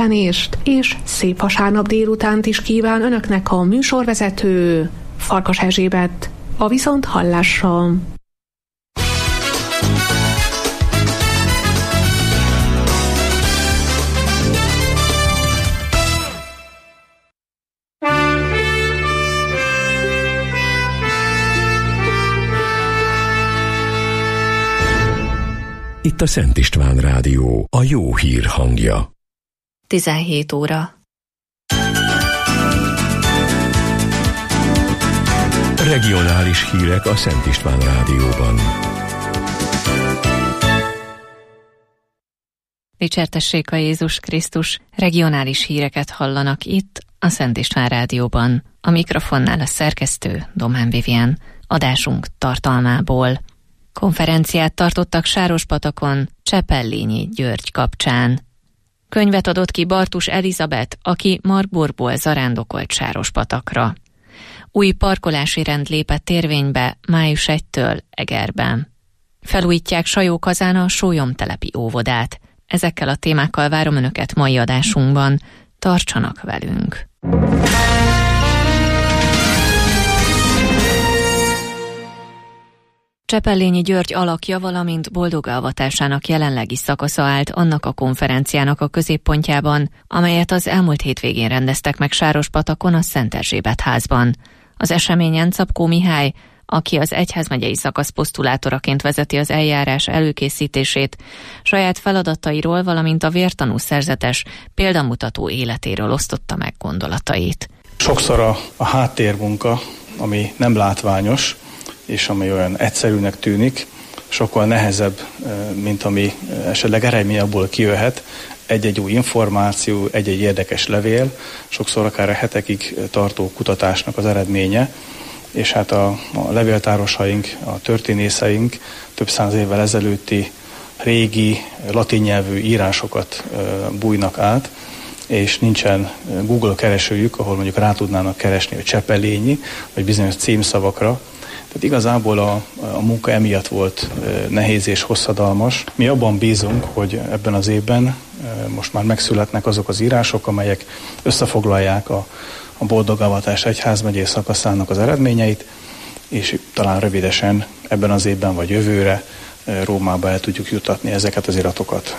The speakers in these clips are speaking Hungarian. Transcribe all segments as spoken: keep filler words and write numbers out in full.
És szép vasárnap délutánt is kíván önöknek a műsorvezető Farkas Erzsébet, a viszonthallásra. Itt a Szent István Rádió, a jó hír hangja. tizenhét óra. Regionális hírek a Szent István Rádióban. Dicsértessék a Jézus Krisztus, regionális híreket hallanak itt a Szent István Rádióban. A mikrofonnál a szerkesztő Domán Vivien. Adásunk tartalmából. Konferenciát tartottak Sárospatakon Csepellényi György kapcsán. Könyvet adott ki Bartus Elizabeth, aki Marburgból zarándokolt Sárospatakra. Új parkolási rend lépett érvénybe május elsejétől Egerben. Felújítják Sajókazán a sólyomtelepi óvodát. Ezekkel a témákkal várom önöket mai adásunkban. Tartsanak velünk! Csepellényi György alakja, valamint boldogálvatásának jelenlegi szakasza állt annak a konferenciának a középpontjában, amelyet az elmúlt hétvégén rendeztek meg Sárospatakon a Szent Erzsébet házban. Az eseményen Czapkó Mihály, aki az egyházmegyei szakasz posztulátoraként vezeti az eljárás előkészítését, saját feladatairól, valamint a vértanú szerzetes példamutató életéről osztotta meg gondolatait. Sokszor a, a háttérmunka, ami nem látványos, és ami olyan egyszerűnek tűnik, sokkal nehezebb, mint ami esetleg eredmény abból kijöhet. Egy-egy új információ, egy-egy érdekes levél, sokszor akár a hetekig tartó kutatásnak az eredménye, és hát a, a levéltárosaink, a történészeink több száz évvel ezelőtti régi latin nyelvű írásokat bújnak át, és nincsen Google keresőjük, ahol mondjuk rá tudnának keresni a Csepellényi, vagy bizonyos címszavakra. Tehát igazából a, a munka emiatt volt nehéz és hosszadalmas. Mi abban bízunk, hogy ebben az évben most már megszületnek azok az írások, amelyek összefoglalják a, a Boldogavatás egyházmegyei szakaszának az eredményeit, és talán rövidesen ebben az évben vagy jövőre Rómába el tudjuk juttatni ezeket az iratokat.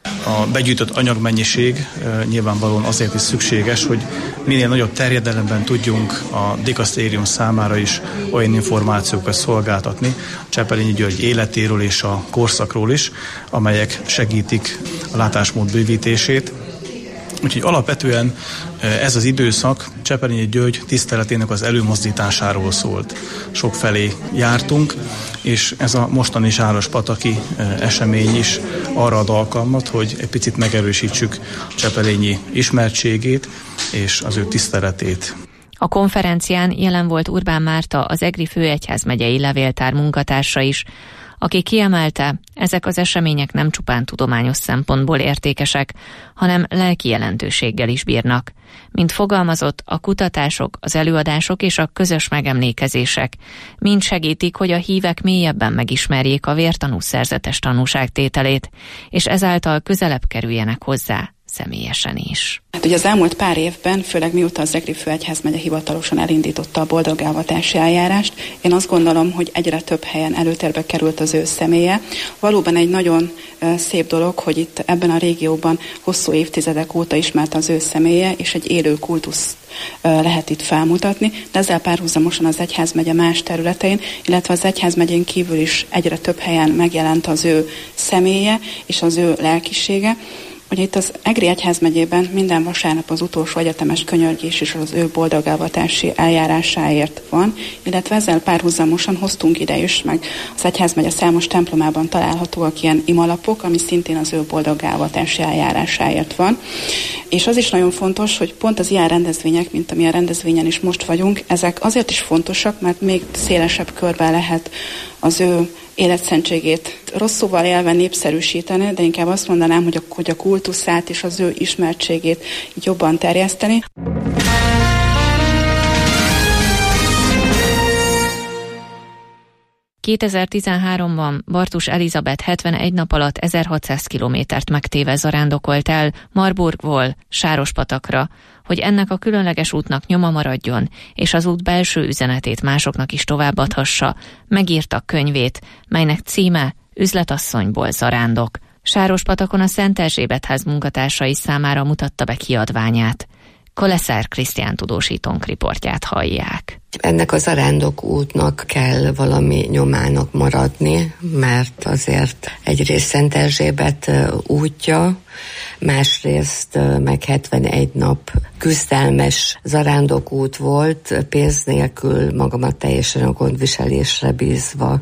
A begyűjtött anyagmennyiség nyilvánvalóan azért is szükséges, hogy minél nagyobb terjedelemben tudjunk a dikasztérium számára is olyan információkat szolgáltatni a Csepellényi György életéről és a korszakról is, amelyek segítik a látásmód bővítését. Úgyhogy alapvetően ez az időszak Csepellényi György tiszteletének az előmozdításáról szólt. Sokfelé jártunk, és ez a mostani sárospataki esemény is arra ad alkalmat, hogy egy picit megerősítsük Csepellényi ismertségét és az ő tiszteletét. A konferencián jelen volt Urbán Márta, az Egri főegyházmegyei levéltár munkatársa is, aki kiemelte, ezek az események nem csupán tudományos szempontból értékesek, hanem lelki jelentőséggel is bírnak. Mint fogalmazott, a kutatások, az előadások és a közös megemlékezések mind segítik, hogy a hívek mélyebben megismerjék a vértanú szerzetes tanúságtételét, és ezáltal közelebb kerüljenek hozzá személyesen is. Hát ugye az elmúlt pár évben, főleg mióta az Egri főegyházmegye hivatalosan elindította a boldogálvatási eljárást, én azt gondolom, hogy egyre több helyen előtérbe került az ő személye. Valóban egy nagyon szép dolog, hogy itt ebben a régióban hosszú évtizedek óta ismert az ő személye, és egy élő kultuszt lehet itt felmutatni, de ezzel párhuzamosan az egyházmegye más területein, illetve az egyházmegyén kívül is egyre több helyen megjelent az ő személye és az ő lelkisége. Ugye itt az Egri egyházmegyében minden vasárnap az utolsó egyetemes könyörgés is az ő boldogálvatási eljárásáért van, illetve ezzel párhuzamosan hoztunk ide is, meg az egyházmegye számos templomában találhatóak ilyen imalapok, ami szintén az ő boldogálvatási eljárásáért van. És az is nagyon fontos, hogy pont az ilyen rendezvények, mint amilyen rendezvényen is most vagyunk, ezek azért is fontosak, mert még szélesebb körben lehet az ő életszentségét rossz szóval élve népszerűsíteni, de inkább azt mondanám, hogy a, hogy a kultuszát és az ő ismertségét jobban terjeszteni. kétezer-tizenháromban Bartus Elizabeth hetvenegy nap alatt ezerhatszáz kilométert megtéve zarándokolt el Marburgból Sárospatakra, hogy ennek a különleges útnak nyoma maradjon, és az út belső üzenetét másoknak is továbbadhassa, megírta könyvét, melynek címe Üzletasszonyból zarándok. Sárospatakon a Szent Erzsébet-ház munkatársai számára mutatta be kiadványát. Koleszár Krisztián tudósítónk riportját hallják. Ennek a zarándok útnak kell valami nyomának maradni, mert azért egyrészt Szent Erzsébet útja, másrészt meg hetvenegy nap küzdelmes zarándokút volt, pénz nélkül, magamat teljesen a gondviselésre bízva,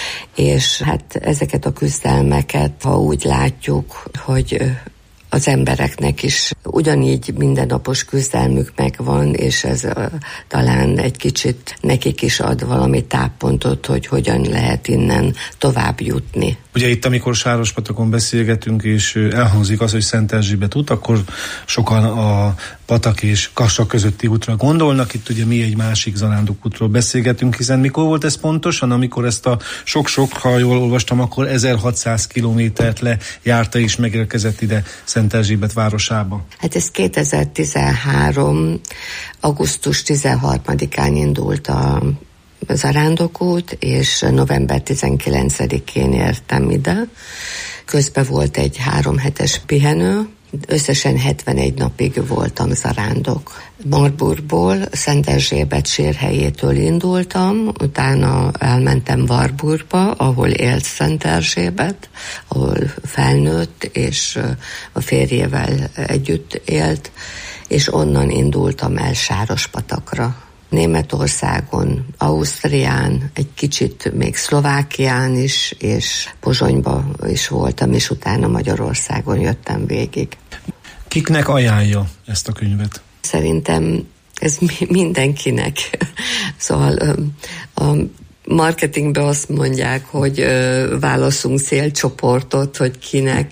és hát ezeket a küzdelmeket, ha úgy látjuk, hogy az embereknek is ugyanígy mindennapos küzdelmük megvan, és ez uh, talán egy kicsit nekik is ad valami táppontot, hogy hogyan lehet innen tovább jutni. Ugye itt, amikor Sárospatakon beszélgetünk, és elhangzik az, hogy Szent Erzsébet út, akkor sokan a Patak és Kassa közötti útra gondolnak. Itt ugye mi egy másik zarándokútról beszélgetünk, hiszen mikor volt ez pontosan, amikor ezt a sok-sok, ha jól olvastam, akkor ezerhatszáz kilométert lejárta és megérkezett ide Szent Erzsébet városába? Hát ez kétezer-tizenhárom. augusztus tizenharmadikán indult a zarándokút, és november tizenkilencedikén értem ide. Közben volt egy három hetes pihenő, összesen hetvenegy napig voltam zarándok. Marburgból, Szent Erzsébet sírhelyétől indultam, utána elmentem Warburgba, ahol élt Szent Erzsébet, ahol felnőtt, és a férjével együtt élt, és onnan indultam el Sárospatakra. Németországon, Ausztrián, egy kicsit még Szlovákián is, és Pozsonyba is voltam, és utána Magyarországon jöttem végig. Kiknek ajánlja ezt a könyvet? Szerintem ez mindenkinek. Szóval a marketingben azt mondják, hogy válaszunk célcsoportot, hogy kinek.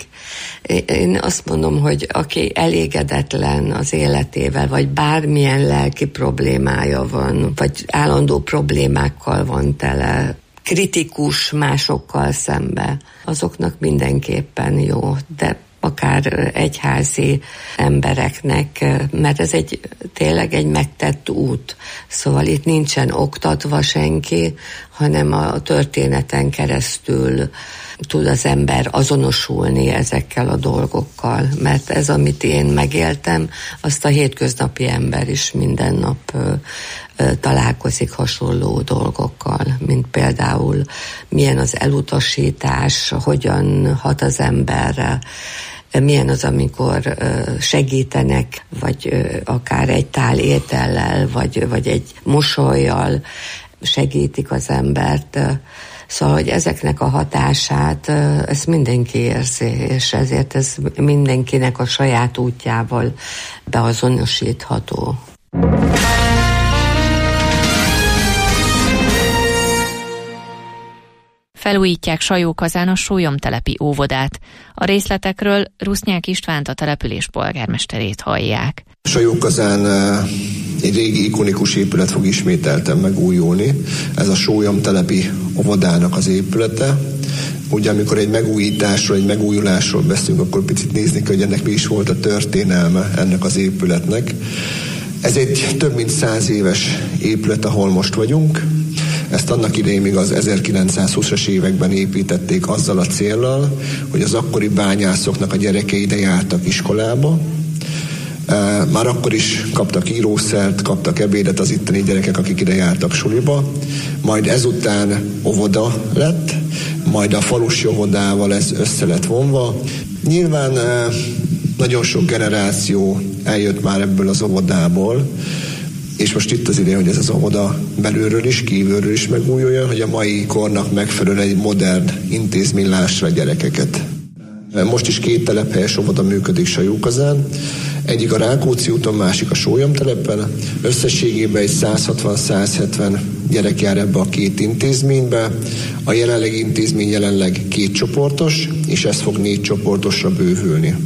Én azt mondom, hogy aki elégedetlen az életével, vagy bármilyen lelki problémája van, vagy állandó problémákkal van tele, kritikus másokkal szembe, azoknak mindenképpen jó, de akár egyházi embereknek, mert ez egy tényleg egy megtett út. Szóval itt nincsen oktatva senki, hanem a történeten keresztül tud az ember azonosulni ezekkel a dolgokkal, mert ez, amit én megéltem, azt a hétköznapi ember is minden nap ö, ö, találkozik hasonló dolgokkal, mint például milyen az elutasítás, hogyan hat az emberre, milyen az, amikor ö, segítenek, vagy ö, akár egy tál étellel, vagy, vagy egy mosollyal segítik az embert. Szóval, hogy ezeknek a hatását, ezt mindenki érzi, és ezért ez mindenkinek a saját útjával beazonosítható. Felújítják Sajókazán a sólyomtelepi óvodát. A részletekről Rusznyák Istvánt, a település polgármesterét hallják. Sajókazán egy régi ikonikus épület fog ismételten megújulni. Ez a sólyomtelepi óvodának az épülete. Ugye amikor egy megújításról, egy megújulásról beszélünk, akkor picit nézni kell, hogy ennek mi is volt a történelme ennek az épületnek. Ez egy több mint száz éves épület, ahol most vagyunk. Ezt annak idején még az ezerkilencszázhúszas években építették azzal a céllal, hogy az akkori bányászoknak a gyerekei ide jártak iskolába. Már akkor is kaptak írószert, kaptak ebédet az itteni gyerekek, akik ide jártak suliba. Majd ezután óvoda lett, majd a falusi óvodával ez össze lett vonva. Nyilván nagyon sok generáció eljött már ebből az óvodából, és most itt az ideje, hogy ez az óvoda belülről is, kívülről is megújuljon, hogy a mai kornak megfelelően egy modern intézmény lássa a gyerekeket. Most is két telephelyes óvoda működik Sajókazán, egyik a Rákóczi úton, másik a Sólyomtelepen. Összességében egy száz hatvan száz hetven gyerek jár ebbe a két intézménybe. A jelenlegi intézmény jelenleg két csoportos, és ez fog négy csoportosra bővülni.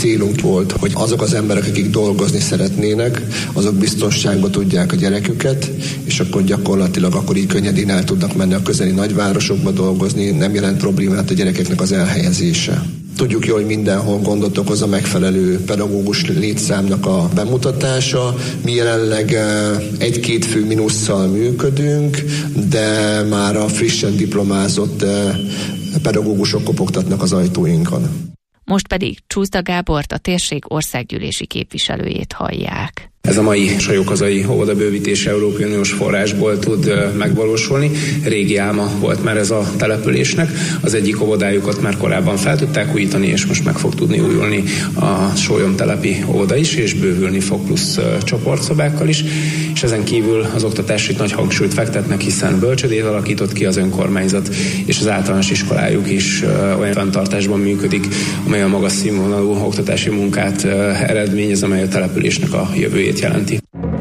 célunk volt, hogy azok az emberek, akik dolgozni szeretnének, azok biztonságba tudják a gyereküket, és akkor gyakorlatilag akkor így könnyedén el tudnak menni a közeli nagyvárosokba dolgozni, nem jelent problémát a gyerekeknek az elhelyezése. Tudjuk jól, hogy mindenhol gondot okoz a megfelelő pedagógus létszámnak a bemutatása. Mi jelenleg egy-két fő mínusszal működünk, de már a frissen diplomázott pedagógusok kopogtatnak az ajtóinkon. Most pedig Csuszda Gábort, a térség országgyűlési képviselőjét hallják. Ez a mai Sajó-Kazai óvodabővítés Európai Uniós forrásból tud megvalósulni. Régi álma volt már ez a településnek. Az egyik óvodájukat már korábban fel tudták újítani, és most meg fog tudni újulni a sólyomtelepi óvoda is, és bővülni fog plusz csoportszobákkal is. És ezen kívül az oktatásra nagy hangsúlyt fektetnek, hiszen bölcsödét alakított ki az önkormányzat, és az általános iskolájuk is olyan fenntartásban működik, amely a magas színvonalú oktatási munkát eredményez, amely a településnek a jövőjét jelenti.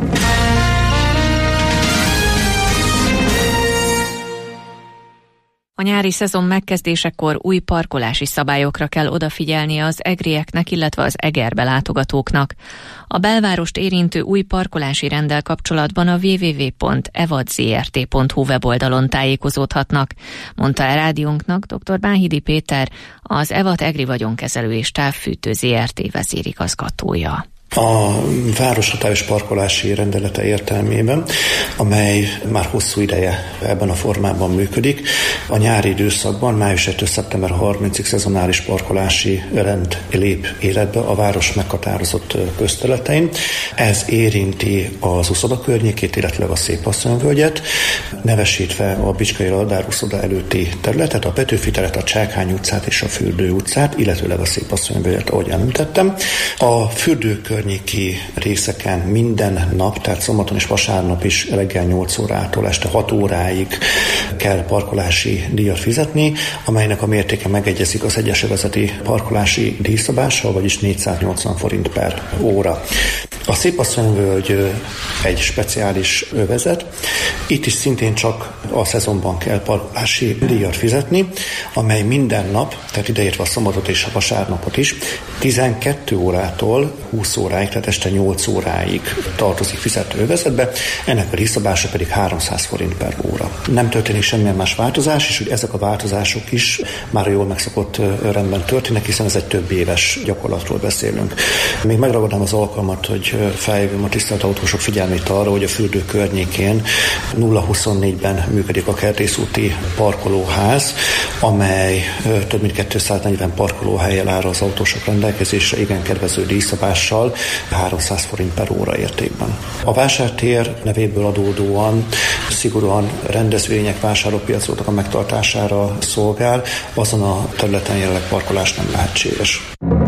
A nyári szezon megkezdésekor új parkolási szabályokra kell odafigyelni az egrieknek, illetve az Egerbe látogatóknak. A belvárost érintő új parkolási renddel kapcsolatban a double-u double-u double-u pont evadzrt pont hu weboldalon tájékozódhatnak, mondta a rádiónknak dr. Bánhidi Péter, az Evad Egri Vagyonkezelő és Távfűtő zé er té vezérigazgatója. A városhatályos parkolási rendelete értelmében, amely már hosszú ideje ebben a formában működik, a nyári időszakban, május elsejétől szeptember harmincadikáig szezonális parkolási rend lép életbe a város meghatározott közterületein. Ez érinti az uszoda környékét, illetve a Szépasszonyvölgyet, nevesítve a Bicskai Radár uszoda előtti területet, a Petőfi teret, a Csákhány utcát és a Fürdő utcát, illetőleg a Szépasszonyvölgyet, ahogy említettem. A Fürdő környéki részeken minden nap, tehát szombaton és vasárnap is reggel nyolc órától este hat óráig kell parkolási díjat fizetni, amelynek a mértéke megegyezik az egyes övezeti parkolási díjszabással, vagyis négyszáznyolcvan forint per óra. A Szépasszonyvölgy egy speciális övezet. Itt is szintén csak a szezonban kell parkolási díjat fizetni, amely minden nap, tehát ideértve a szombatot és a vasárnapot is, tizenkét órától húsz óráig, tehát este nyolc óráig tartozik fizető övezetbe, ennek a díjszabása pedig háromszáz forint per óra. Nem történik semmilyen más változás, és hogy ezek a változások is már a jól megszokott rendben történnek, hiszen ez egy több éves gyakorlatról beszélünk. Még megragadnám az alkalmat, hogy felhívom a tisztelt autósok figyelmét arra, hogy a Fürdő környékén nulla huszonnégyben működik a Kertészúti parkolóház, amely több mint kétszáznegyven parkolóhellyel áll az autósok rendelkezésre, igen kedvező díjszabással, háromszáz forint per óra értékben. A vásártér nevéből adódóan szigorúan rendezvények, vásárlópiacok a megtartására szolgál, azon a területen jelenleg parkolás nem lehetséges.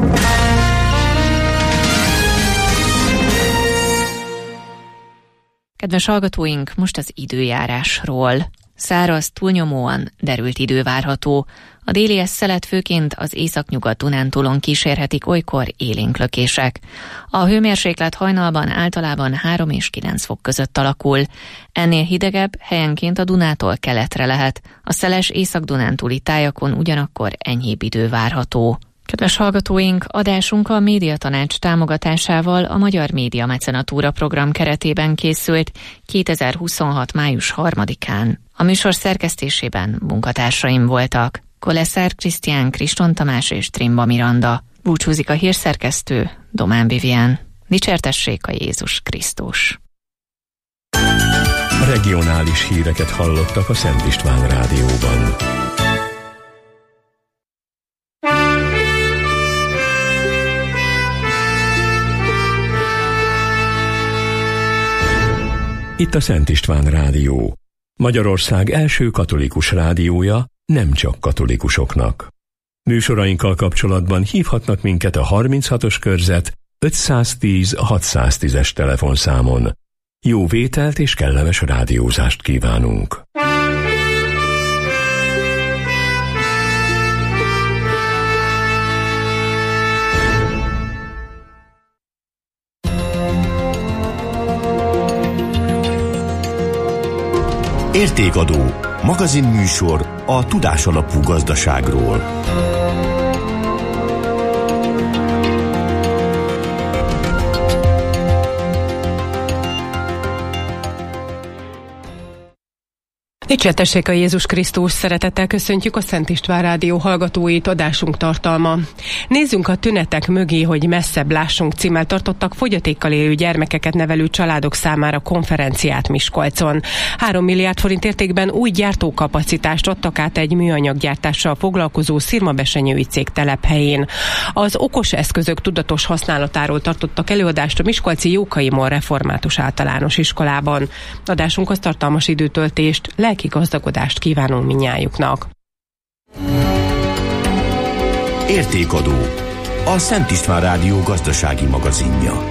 Kedves hallgatóink, most az időjárásról. Száraz, túlnyomóan derült idő várható. A délies szelet főként az északnyugat Dunántúlon kísérhetik olykor élénk lökések. A hőmérséklet hajnalban általában három és kilenc fok között alakul. Ennél hidegebb helyenként a Dunától keletre lehet. A szeles észak-dunántúli tájakon ugyanakkor enyhébb idő várható. Kedves hallgatóink, adásunk a Médiatanács támogatásával a Magyar Média Mecenatúra program keretében készült kétezer-huszonhat. május harmadikán. A műsor szerkesztésében munkatársaim voltak Koleszár Krisztián, Kriston Tamás és Trimba Miranda. Búcsúzik a hírszerkesztő, Domán Vivien. Dicsértessék a Jézus Krisztus. Regionális híreket hallottak a Szent István Rádióban. Itt a Szent István Rádió, Magyarország első katolikus rádiója, nem csak katolikusoknak. Műsorainkkal kapcsolatban hívhatnak minket a harminchatos körzet ötszáztíz hatszáztízes telefonszámon. Jó vételt és kellemes rádiózást kívánunk! Értékadó, magazinműsor a tudásalapú gazdaságról. Dicsértessék a Jézus Krisztus, szeretettel köszöntjük a Szent István Rádió hallgatóit, adásunk tartalma. Nézzünk a tünetek mögé, hogy messzebb lássunk címmel tartottak fogyatékkal élő gyermekeket nevelő családok számára konferenciát Miskolcon. Három milliárd forint értékben új gyártókapacitást adtak át egy műanyaggyártással foglalkozó szirmabesenyői cég telephelyén. Az okos eszközök tudatos használatáról tartottak előadást a miskolci Jókai Mor Református Általános Iskolában. Adásunkhoz tartalmas időtöltést, lelki gazdagodást kívánunk mindnyájuknak. Értékadó. A Szent István Rádió gazdasági magazinja.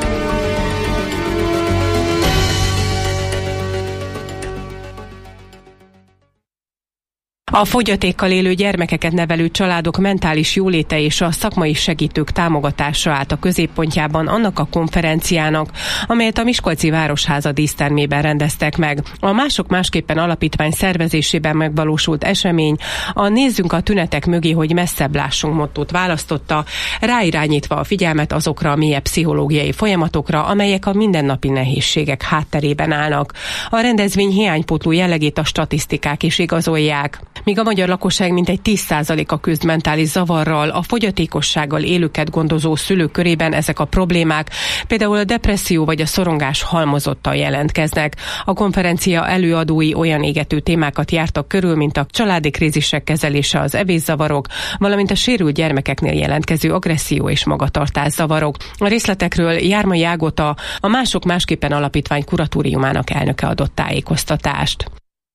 A fogyatékkal élő gyermekeket nevelő családok mentális jóléte és a szakmai segítők támogatása állt a középpontjában annak a konferenciának, amelyet a Miskolci Városháza dísztermében rendeztek meg. A Mások Másképpen alapítvány szervezésében megvalósult esemény a Nézzünk a tünetek mögé, hogy messzebb lássunk mottót választotta, ráirányítva a figyelmet azokra a mélyebb pszichológiai folyamatokra, amelyek a mindennapi nehézségek hátterében állnak. A rendezvény hiánypótló jellegét a statisztikák is igazolják. Míg a magyar lakosság mintegy tíz százaléka küzd mentális zavarral, a fogyatékossággal élőket gondozó szülők körében ezek a problémák, például a depresszió vagy a szorongás halmozottan jelentkeznek. A konferencia előadói olyan égető témákat jártak körül, mint a családi krízisek kezelése, az evészavarok, valamint a sérült gyermekeknél jelentkező agresszió és magatartászavarok. A részletekről Jármai Ágota, a Mások Másképpen alapítvány kuratóriumának elnöke adott tájékoztatást.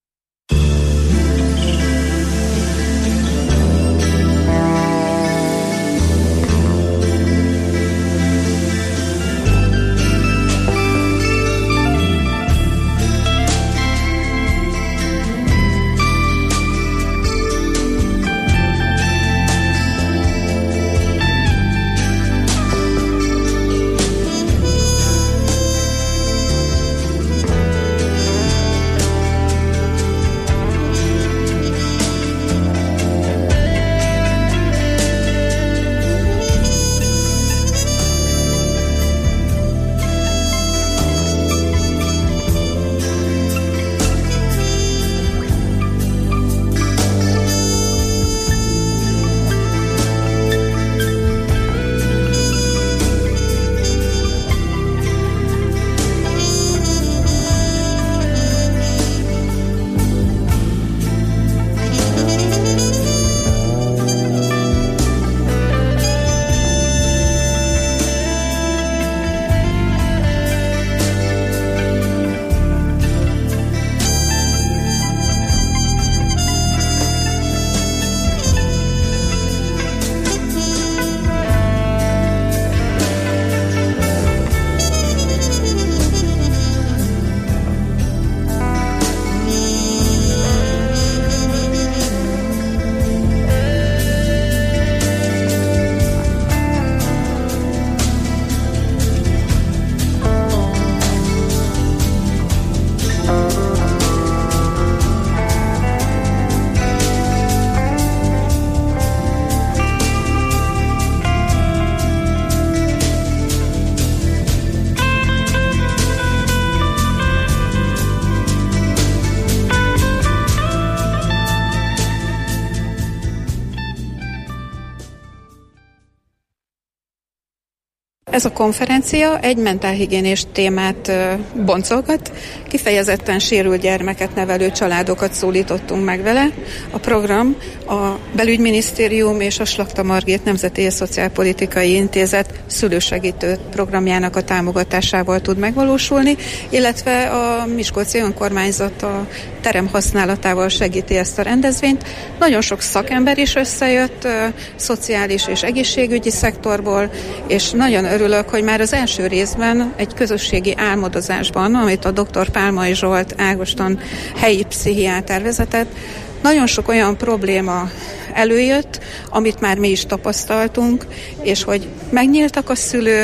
Ez a konferencia egy mentálhigiénés témát boncolgat, kifejezetten sérült gyermeket nevelő családokat szólítottunk meg vele. A program a Belügyminisztérium és a Slakta Margit Nemzeti és Szociálpolitikai Intézet szülősegítő programjának a támogatásával tud megvalósulni, illetve a Miskolci Önkormányzat a terem használatával segíti ezt a rendezvényt. Nagyon sok szakember is összejött, szociális és egészségügyi szektorból, és nagyon örülök, hogy már az első részben egy közösségi álmodozásban, amit a doktor Pálmai Zsolt Ágoston helyi pszichiáter vezetett, nagyon sok olyan probléma előjött, amit már mi is tapasztaltunk, és hogy megnyíltak a szülők,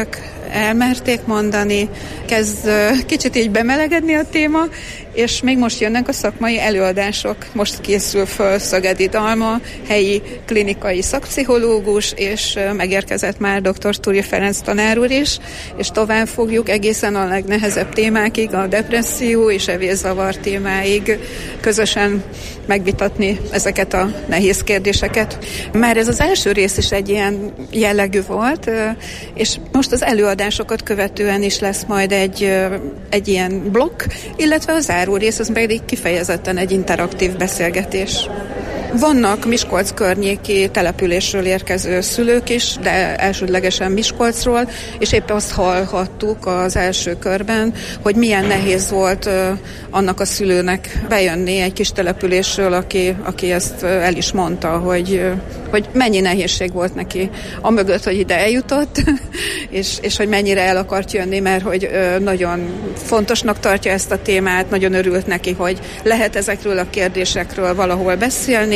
elmerték mondani, kezd kicsit így bemelegedni a téma, és még most jönnek a szakmai előadások. Most készül föl Szögedi Dalma, helyi klinikai szakpszichológus, és megérkezett már dr. Turi Ferenc tanár úr is, és tovább fogjuk egészen a legnehezebb témákig, a depresszió és evészavar témáig közösen megvitatni ezeket a nehéz kérdéseket. Már ez az első rész is egy ilyen jellegű volt, és most az előadásokat követően is lesz majd egy, egy ilyen blokk, illetve az záró rész, az pedig kifejezetten egy interaktív beszélgetés. Vannak Miskolc környéki településről érkező szülők is, de elsődlegesen Miskolcról, és épp azt hallhattuk az első körben, hogy milyen nehéz volt annak a szülőnek bejönni egy kis településről, aki, aki ezt el is mondta, hogy, hogy mennyi nehézség volt neki amögött, hogy ide eljutott, és, és hogy mennyire el akart jönni, mert hogy nagyon fontosnak tartja ezt a témát, nagyon örült neki, hogy lehet ezekről a kérdésekről valahol beszélni,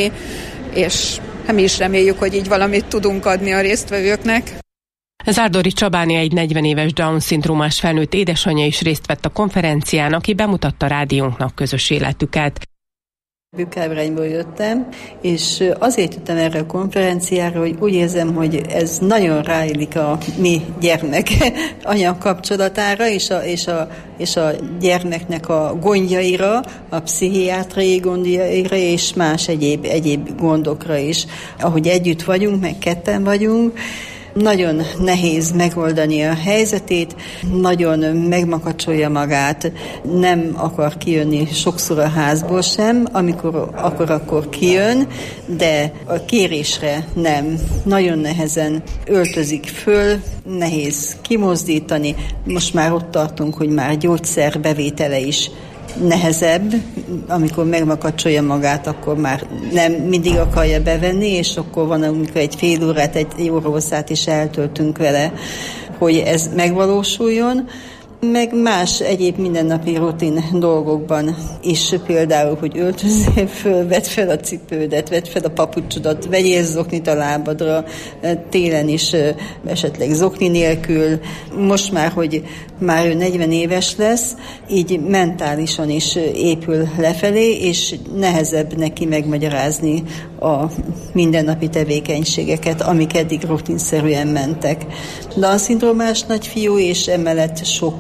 és mi is reméljük, hogy így valamit tudunk adni a résztvevőknek. Zárdori Csabáni egy negyven éves Down-szindrómás felnőtt édesanyja is részt vett a konferencián, aki bemutatta rádiónknak közös életüket. Bükkábrányból jöttem, és azért jöttem erre a konferenciára, hogy úgy érzem, hogy ez nagyon ráillik a mi gyermek-anya kapcsolatára, és a, és, a, és a gyermeknek a gondjaira, a pszichiátriai gondjaira, és más egyéb, egyéb gondokra is. Ahogy együtt vagyunk, meg ketten vagyunk, nagyon nehéz megoldani a helyzetét, nagyon megmakacsolja magát, nem akar kijönni sokszor a házból sem, amikor akar, akkor kijön, de a kérésre nem. Nagyon nehezen öltözik föl, nehéz kimozdítani. Most már ott tartunk, hogy már gyógyszer bevétele is nehezebb, amikor megmakacsolja magát, akkor már nem mindig akarja bevenni, és akkor van, amikor egy fél órát, egy órahosszát is eltöltünk vele, hogy ez megvalósuljon. Meg más egyéb mindennapi rutin dolgokban is, például, hogy öltözzél föl, vedd fel a cipődet, vedd fel a papucsodat, vegyél zoknit a lábadra, télen is esetleg zokni nélkül. Most már, hogy már ő negyven éves lesz, így mentálisan is épül lefelé, és nehezebb neki megmagyarázni a mindennapi tevékenységeket, amik eddig rutinszerűen mentek. Down-szindrómás nagyfiú, és emellett sok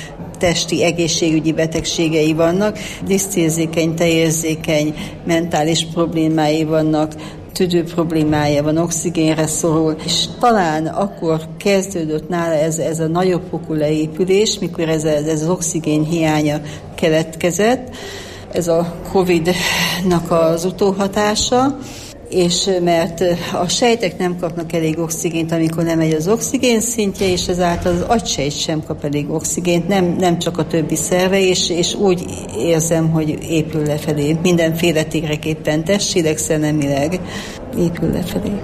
testi egészségügyi betegségei vannak, diszcérzékeny, tejérzékeny, mentális problémái vannak, tüdő problémája van, oxigénre szorul, és talán akkor kezdődött nála ez, ez a nagyobb fokú leépülés, mikor ez, ez az oxigén hiánya keletkezett, ez a Covid-nak az utóhatása, és mert a sejtek nem kapnak elég oxigént, amikor nem megy az oxigén szintje, és ezáltal az agysejt sem kap elég oxigént, nem, nem csak a többi szerve, és, és úgy érzem, hogy épül lefelé. Mindenféle tégreképpen testileg, szellemileg épül lefelé.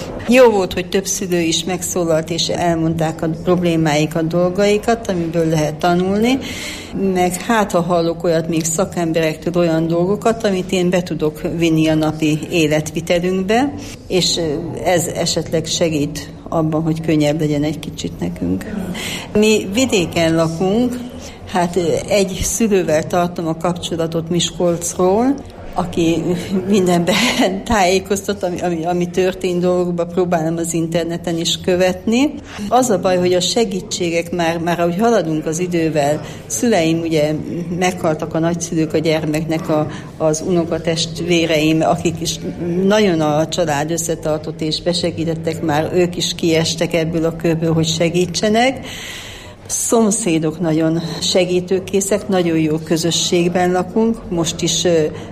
Jó volt, hogy több szülő is megszólalt, és elmondták a problémáikat, dolgaikat, amiből lehet tanulni, meg hát, ha hallok olyat még szakemberektől olyan dolgokat, amit én be tudok vinni a napi életvitelünkbe, és ez esetleg segít abban, hogy könnyebb legyen egy kicsit nekünk. Mi vidéken lakunk, hát egy szülővel tartom a kapcsolatot Miskolcról, aki mindenben tájékoztat, ami, ami, ami történt dolgokban, próbálom az interneten is követni. Az a baj, hogy a segítségek már, már ahogy haladunk az idővel, szüleim ugye meghaltak, a nagyszülők a gyermeknek, a, az unokatestvéreim, akik is nagyon a család összetartott és besegítettek, már ők is kiestek ebből a körből, hogy segítsenek. Szomszédok nagyon segítőkészek, nagyon jó közösségben lakunk. Most is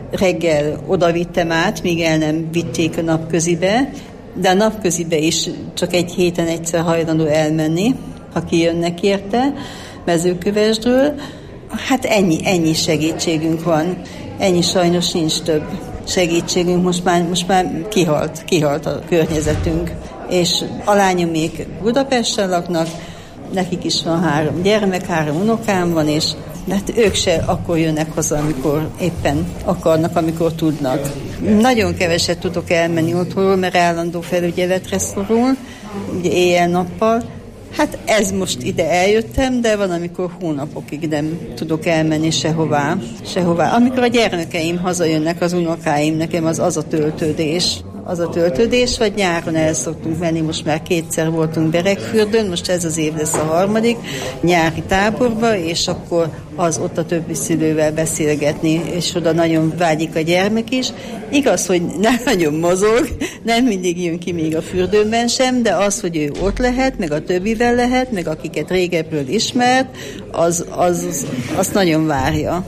reggel oda vittem át, míg el nem vitték a napközibe, de a napközibe is csak egy héten egyszer hajlandó elmenni, ha kijönnek érte Mezőkövesdről. Hát ennyi, ennyi segítségünk van, ennyi, sajnos nincs több segítségünk, most már, most már kihalt, kihalt a környezetünk. És a lányom még Budapesten laknak, nekik is van három gyermek, három unokám van, és hát ők se akkor jönnek haza, amikor éppen akarnak, amikor tudnak. Nagyon keveset tudok elmenni otthonról, mert állandó felügyeletre szorul, ugye éjjel-nappal, Hát ez most ide eljöttem, de van, amikor hónapokig nem tudok elmenni sehová. sehová. Amikor a gyermekeim hazajönnek, az unokáim, nekem az az a töltődés. Az a töltődés, vagy nyáron el szoktunk menni, most már kétszer voltunk Beregfürdőn, most ez az év lesz a harmadik, nyári táborba, és akkor az ott a többi szülővel beszélgetni, és oda nagyon vágyik a gyermek is. Igaz, hogy nem nagyon mozog, nem mindig jön ki még a fürdőben sem, de az, hogy ő ott lehet, meg a többivel lehet, meg akiket régebbről ismert, az, az, az, azt nagyon várja.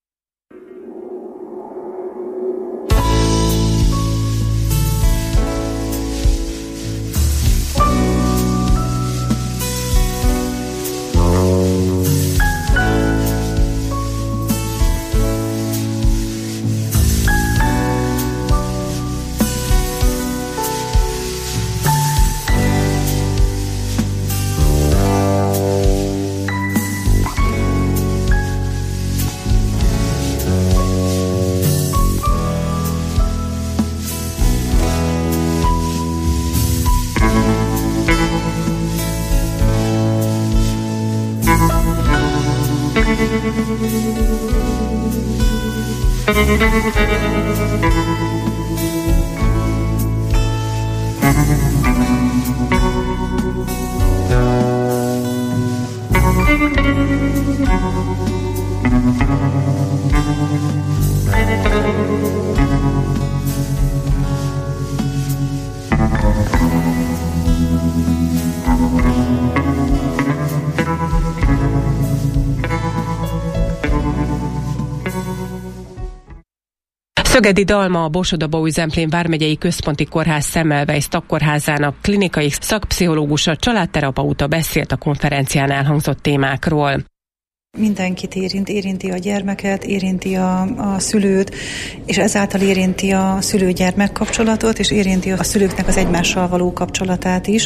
Szögedi Dalma, a Borsod-Abaúj-Zemplén vármegyei központi kórház Semmelweis tagkórházának klinikai szakpszichológusa, családterapeuta beszélt a konferencián elhangzott témákról. Mindenkit érint, érinti a gyermeket, érinti a, a szülőt, és ezáltal érinti a szülő-gyermek kapcsolatot, és érinti a szülőknek az egymással való kapcsolatát is.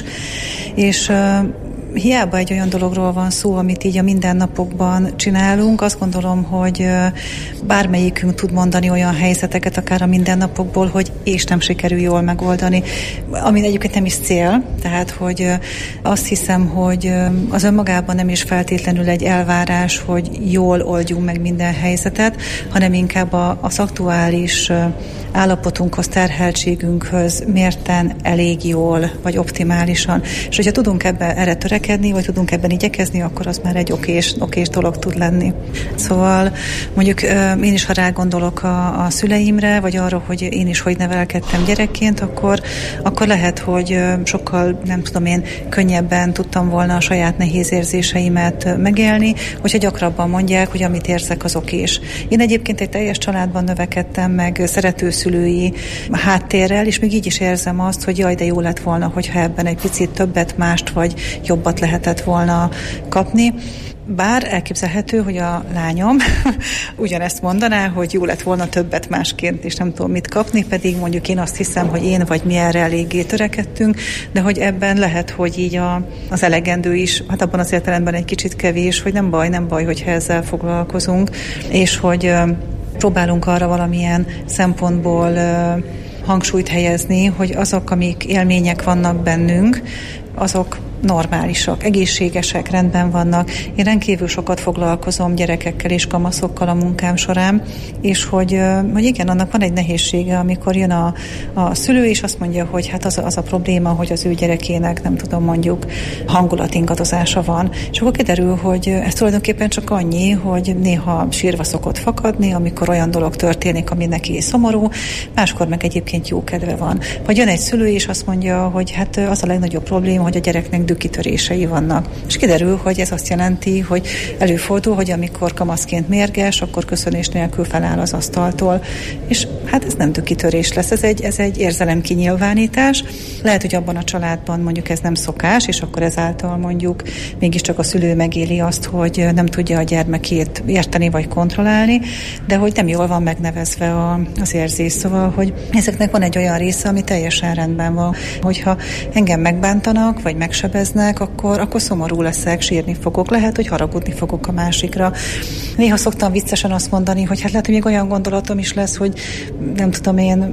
És uh, hiába egy olyan dologról van szó, amit így a mindennapokban csinálunk, azt gondolom, hogy uh, bármelyikünk tud mondani olyan helyzeteket, akár a mindennapokból, hogy és nem sikerül jól megoldani. Ami egyébként nem is cél, tehát hogy uh, azt hiszem, hogy uh, az önmagában nem is feltétlenül egy elvárás, hogy jól oldjunk meg minden helyzetet, hanem inkább a, az aktuális állapotunkhoz, terheltségünkhöz mérten elég jól, vagy optimálisan. És hogyha tudunk ebben erre törekedni, vagy tudunk ebben igyekezni, akkor az már egy okés, okés dolog tud lenni. Szóval mondjuk én is, ha rágondolok a, a szüleimre, vagy arra, hogy én is hogy nevelkedtem gyerekként, akkor, akkor lehet, hogy sokkal, nem tudom én, könnyebben tudtam volna a saját nehéz érzéseimet megélni, hogyha gyakrabban mondják, hogy amit érzek, az okés. Én egyébként egy teljes családban növekedtem, meg szerető szülői háttérrel, és még így is érzem azt, hogy jaj, de jó lett volna, hogyha ebben egy picit többet, mást vagy jobbat lehetett volna kapni. Bár elképzelhető, hogy a lányom ugyanezt mondaná, hogy jó lett volna többet másként, és nem tudom mit kapni, pedig mondjuk én azt hiszem, hogy én vagy mi erre eléggé törekedtünk, de hogy ebben lehet, hogy így a, az elegendő is, hát abban az értelemben egy kicsit kevés, hogy nem baj, nem baj, hogyha ezzel foglalkozunk, és hogy próbálunk arra valamilyen szempontból hangsúlyt helyezni, hogy azok, amik élmények vannak bennünk, azok normálisak, egészségesek, rendben vannak. Én rendkívül sokat foglalkozom gyerekekkel és kamaszokkal a munkám során, és hogy, hogy igen, annak van egy nehézsége, amikor jön a, a szülő, és azt mondja, hogy hát az, az a probléma, hogy az ő gyerekének, nem tudom, mondjuk hangulatingadozása van. És akkor kiderül, hogy ez tulajdonképpen csak annyi, hogy néha sírva szokott fakadni, amikor olyan dolog történik, ami neki szomorú, máskor meg egyébként jó kedve van. Vagy jön egy szülő, és azt mondja, hogy hát az a legnagyobb probléma, hogy a gyereknek dükkitörései vannak. És kiderül, hogy ez azt jelenti, hogy előfordul, hogy amikor kamaszként mérges, akkor köszönés nélkül feláll az asztaltól. És hát ez nem dükkitörés lesz, ez egy, ez egy érzelemkinyilvánítás. Lehet, hogy abban a családban mondjuk ez nem szokás, és akkor ezáltal mondjuk mégiscsak a szülő megéli azt, hogy nem tudja a gyermekét érteni vagy kontrollálni, de hogy nem jól van megnevezve a, az érzés. Szóval, hogy ezeknek van egy olyan része, ami teljesen rendben van. Hogyha engem megbántanak, vagy megsebeznek, akkor, akkor szomorú leszek, sírni fogok. Lehet, hogy haragudni fogok a másikra. Néha szoktam viccesen azt mondani, hogy hát lehet, hogy még olyan gondolatom is lesz, hogy nem tudom én,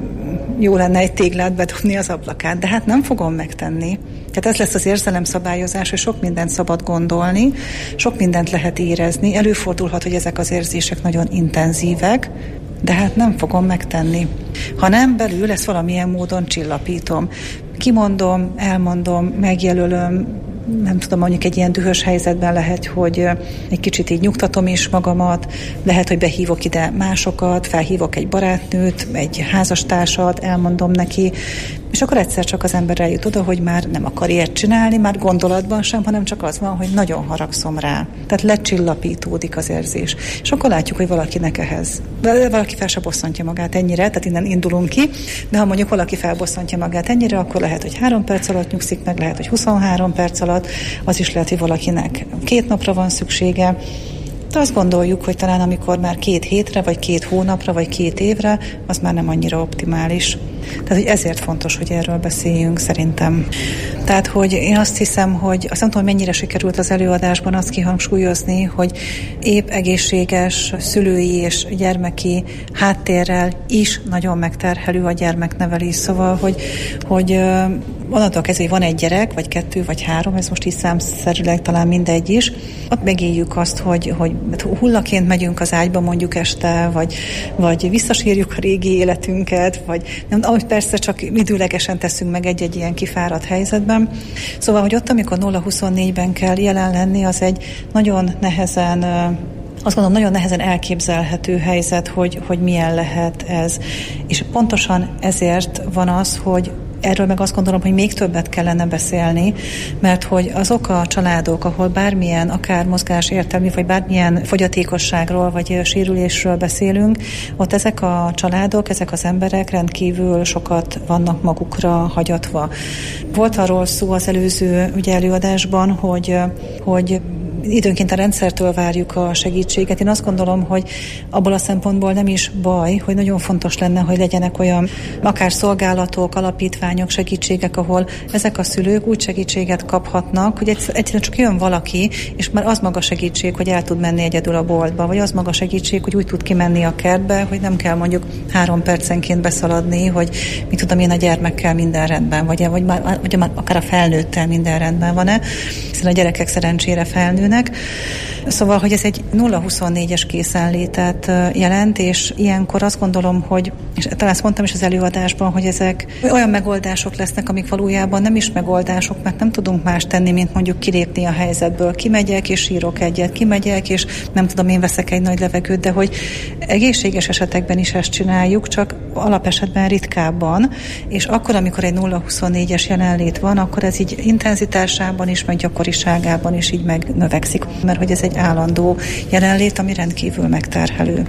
jó lenne egy téglát bedobni az ablakán, de hát nem fogom megtenni. Tehát ez lesz az érzelemszabályozás, hogy sok mindent szabad gondolni, sok mindent lehet érezni, előfordulhat, hogy ezek az érzések nagyon intenzívek, de hát nem fogom megtenni. Ha nem, belül ezt valamilyen módon csillapítom. Kimondom, elmondom, megjelölöm, nem tudom, mondjuk egy ilyen dühös helyzetben lehet, hogy egy kicsit így nyugtatom is magamat, lehet, hogy behívok ide másokat, felhívok egy barátnőt, egy házastársat, elmondom neki, és akkor egyszer csak az ember eljut oda, hogy már nem akar ilyet csinálni, már gondolatban sem, hanem csak az van, hogy nagyon haragszom rá. Tehát lecsillapítódik az érzés. És akkor látjuk, hogy valakinek ehhez. Valaki fel se bosszantja magát ennyire, tehát innen indulunk ki, de ha mondjuk valaki felbosszantja magát ennyire, akkor lehet, hogy három perc alatt nyugszik meg, lehet, hogy huszonhárom perc alatt, az is lehet, hogy valakinek két napra van szüksége. De azt gondoljuk, hogy talán amikor már két hétre, vagy két hónapra, vagy két évre, az már nem annyira optimális. Tehát, hogy ezért fontos, hogy erről beszéljünk, szerintem. Tehát, hogy én azt hiszem, hogy azt nem tudom, mennyire sikerült az előadásban azt kihangsúlyozni, hogy épp egészséges szülői és gyermeki háttérrel is nagyon megterhelő a gyermeknevelés. Szóval, hogy, hogy onnantól kezdve, hogy van egy gyerek, vagy kettő, vagy három, ez most így számszerűleg talán mindegy is, ott megéljük azt, hogy, hogy hullaként megyünk az ágyba mondjuk este, vagy, vagy visszasírjuk a régi életünket, vagy nem, ahogy persze csak időlegesen teszünk meg egy-egy ilyen kifáradt helyzetben. Szóval, hogy ott, amikor nulla huszonnégyben kell jelen lenni, az egy nagyon nehezen, azt gondolom, nagyon nehezen elképzelhető helyzet, hogy, hogy milyen lehet ez. És pontosan ezért van az, hogy erről meg azt gondolom, hogy még többet kellene beszélni, mert hogy azok a családok, ahol bármilyen, akár mozgásértelmi, vagy bármilyen fogyatékosságról, vagy sérülésről beszélünk, ott ezek a családok, ezek az emberek rendkívül sokat vannak magukra hagyatva. Volt arról szó az előző ugye, előadásban, hogy, hogy időnként a rendszertől várjuk a segítséget. Én azt gondolom, hogy abból a szempontból nem is baj, hogy nagyon fontos lenne, hogy legyenek olyan akár szolgálatok, alapítványok, segítségek, ahol ezek a szülők úgy segítséget kaphatnak, hogy egyszerűen csak jön valaki, és már az maga segítség, hogy el tud menni egyedül a boltba, vagy az maga segítség, hogy úgy tud kimenni a kertbe, hogy nem kell mondjuk három percenként beszaladni, hogy mit tudom én, a gyermekkel minden rendben, vagy, vagy, már, vagy már akár a felnőttel minden rendben van-e, hiszen a gyerekek szerencsére felnőnek. Szóval, hogy ez egy nulla huszonnégyes készenlétet jelent, és ilyenkor azt gondolom, hogy, és talán ezt mondtam is az előadásban, hogy ezek olyan megoldások lesznek, amik valójában nem is megoldások, mert nem tudunk más tenni, mint mondjuk kilépni a helyzetből. Kimegyek, és sírok egyet, kimegyek, és nem tudom, én veszek egy nagy levegőt, de hogy egészséges esetekben is ezt csináljuk, csak alapesetben ritkábban, és akkor, amikor egy nulla huszonnégyes jelenlét van, akkor ez így intenzitásában is, meg gyakoriságában is így megnövekszik, mert hogy ez egy állandó jelenlét, ami rendkívül megterhelő.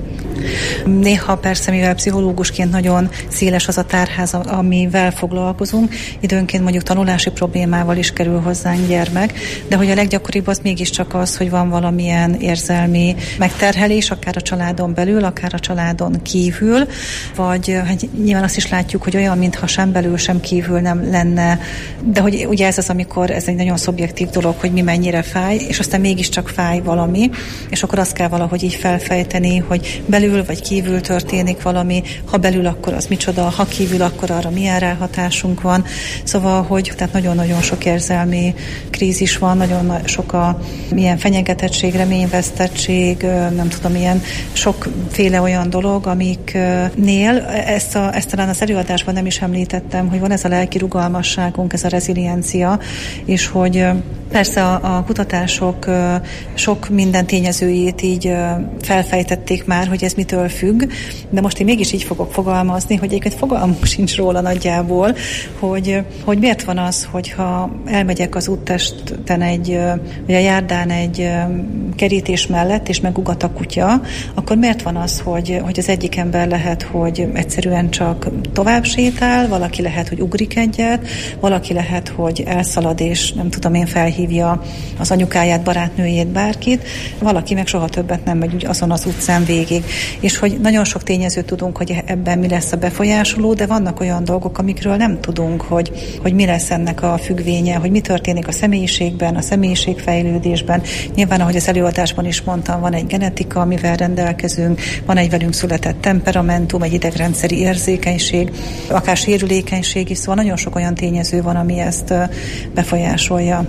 Néha persze, mivel pszichológusként nagyon széles az a tárház, amivel foglalkozunk, időnként mondjuk tanulási problémával is kerül hozzánk gyermek, de hogy a leggyakoribb az mégiscsak az, hogy van valamilyen érzelmi megterhelés, akár a családon belül, akár a családon kívül, vagy hát nyilván azt is látjuk, hogy olyan, mintha sem belül, sem kívül nem lenne, de hogy ugye ez az, amikor ez egy nagyon szubjektív dolog, hogy mi mennyire fáj, és aztán mégiscsak fáj valami, és akkor azt kell valahogy így felfejteni, hogy belül vagy kívül történik valami, ha belül, akkor az micsoda, ha kívül, akkor arra milyen ráhatásunk van. Szóval, hogy tehát nagyon-nagyon sok érzelmi krízis van, nagyon sok a milyen fenyegetettség, reményvesztettség, nem tudom, ilyen sokféle olyan dolog, amiknél ezt, a, ezt talán az előadásban nem is említettem, hogy van ez a lelki rugalmasságunk, ez a reziliencia, és hogy persze a, a kutatások sok minden tényezőjét így felfejtették már, hogy ez mitől függ, de most én mégis így fogok fogalmazni, hogy egyébként fogalmunk sincs róla nagyjából, hogy, hogy miért van az, hogyha elmegyek az úttesten egy, vagy a járdán egy kerítés mellett, és megugat a kutya, akkor miért van az, hogy, hogy az egyik ember lehet, hogy egyszerűen csak tovább sétál, valaki lehet, hogy ugrik egyet, valaki lehet, hogy elszalad, és nem tudom én, felhívja az anyukáját, barátnőjét, bárkit, valamit, valaki meg soha többet nem megy úgy azon az utcán végig. És hogy nagyon sok tényezőt tudunk, hogy ebben mi lesz a befolyásoló, de vannak olyan dolgok, amikről nem tudunk, hogy, hogy mi lesz ennek a függvénye, hogy mi történik a személyiségben, a személyiségfejlődésben. Nyilván, ahogy az előadásban is mondtam, van egy genetika, amivel rendelkezünk, van egy velünk született temperamentum, egy idegrendszeri érzékenység, akár sérülékenység is, szóval nagyon sok olyan tényező van, ami ezt befolyásolja.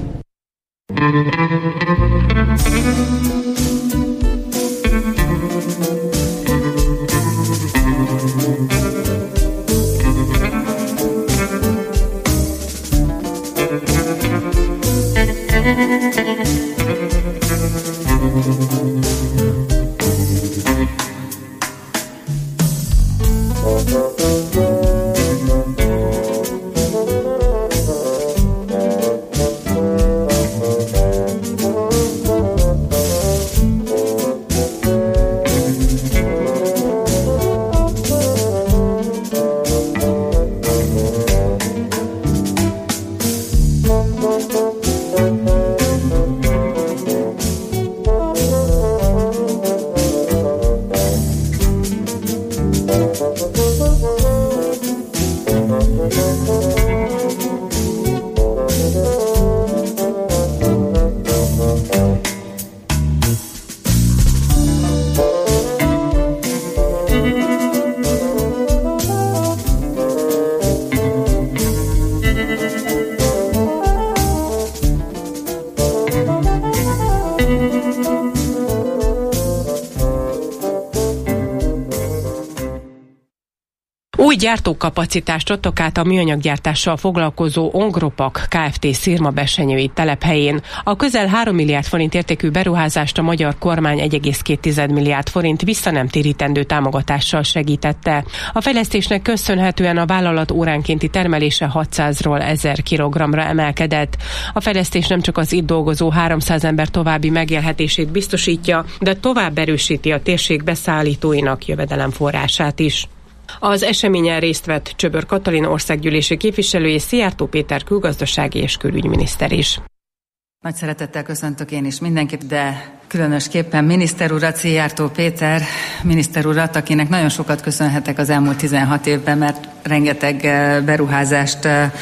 Új gyártókapacitást adtak át a műanyaggyártással foglalkozó Ongropak Kft. Szirmabesenyői telephelyén. A közel három milliárd forint értékű beruházást a magyar kormány egy egész két milliárd forint visszanemtérítendő támogatással segítette. A fejlesztésnek köszönhetően a vállalat óránkénti termelése hatszázról ezer kilogramra emelkedett. A fejlesztés nem csak az itt dolgozó háromszáz ember további megélhetését biztosítja, de tovább erősíti a térség beszállítóinak jövedelemforrását is. Az eseményen részt vett Csöbör Katalin országgyűlési képviselő és Szijjártó Péter külgazdasági és külügyminiszter is. Nagy szeretettel köszöntök én is mindenkit, de különösképpen miniszter urat, Szijjártó Péter miniszter urat, akinek nagyon sokat köszönhetek az elmúlt tizenhat évben, mert rengeteg beruházást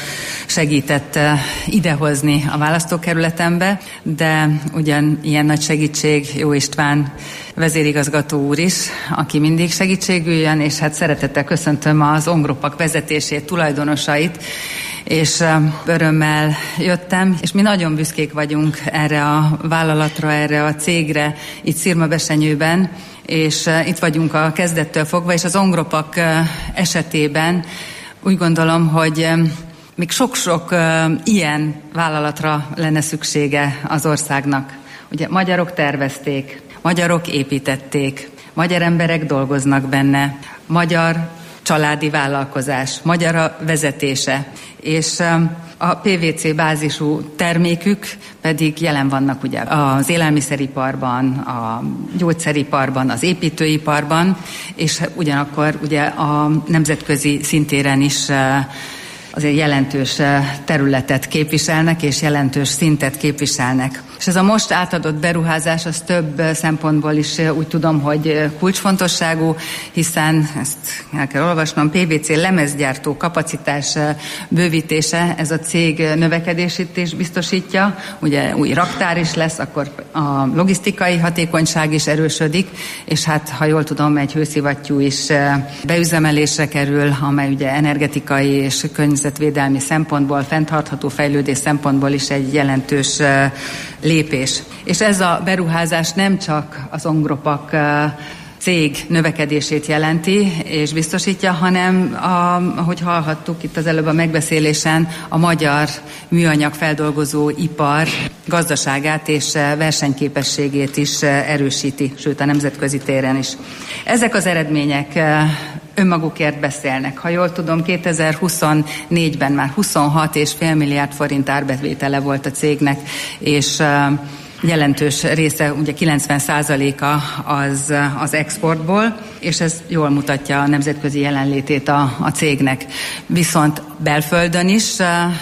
segített idehozni a választókerületembe, de ugyan ilyen nagy segítség Jó István vezérigazgató úr is, aki mindig segítségül jön, és hát szeretettel köszöntöm az Ongropak vezetését, tulajdonosait, és örömmel jöttem, és mi nagyon büszkék vagyunk erre a vállalatra, erre a cégre itt Szirmabesenyőben, és itt vagyunk a kezdettől fogva, és az Ongropak esetében úgy gondolom, hogy még sok-sok ilyen vállalatra lenne szüksége az országnak. Ugye magyarok tervezték, magyarok építették, magyar emberek dolgoznak benne, magyar családi vállalkozás, magyar a vezetése, és a pé vé cé bázisú termékük pedig jelen vannak ugye az élelmiszeriparban, a gyógyszeriparban, az építőiparban, és ugyanakkor ugye a nemzetközi szintéren is azért jelentős területet képviselnek, és jelentős szintet képviselnek. És ez a most átadott beruházás, az több szempontból is úgy tudom, hogy kulcsfontosságú, hiszen ezt el kell olvasnom, pé vé cé lemezgyártó kapacitás bővítése, ez a cég növekedését is biztosítja, ugye új raktár is lesz, akkor a logisztikai hatékonyság is erősödik, és hát, ha jól tudom, egy hőszivattyú is beüzemelésre kerül, amely ugye energetikai és környezetvédelmi szempontból, fenntartható fejlődés szempontból is egy jelentős lépés. És ez a beruházás nem csak az Ongropak cég növekedését jelenti és biztosítja, hanem, a, ahogy hallhattuk itt az előbb a megbeszélésen, a magyar műanyag feldolgozó ipar gazdaságát és versenyképességét is erősíti, sőt a nemzetközi téren is. Ezek az eredmények önmagukért beszélnek. Ha jól tudom, kétezer-huszonnégyben már huszonhat egész öt milliárd forint árbevétele volt a cégnek, és jelentős része, ugye kilencven százaléka az, az exportból, és ez jól mutatja a nemzetközi jelenlétét a, a cégnek. Viszont belföldön is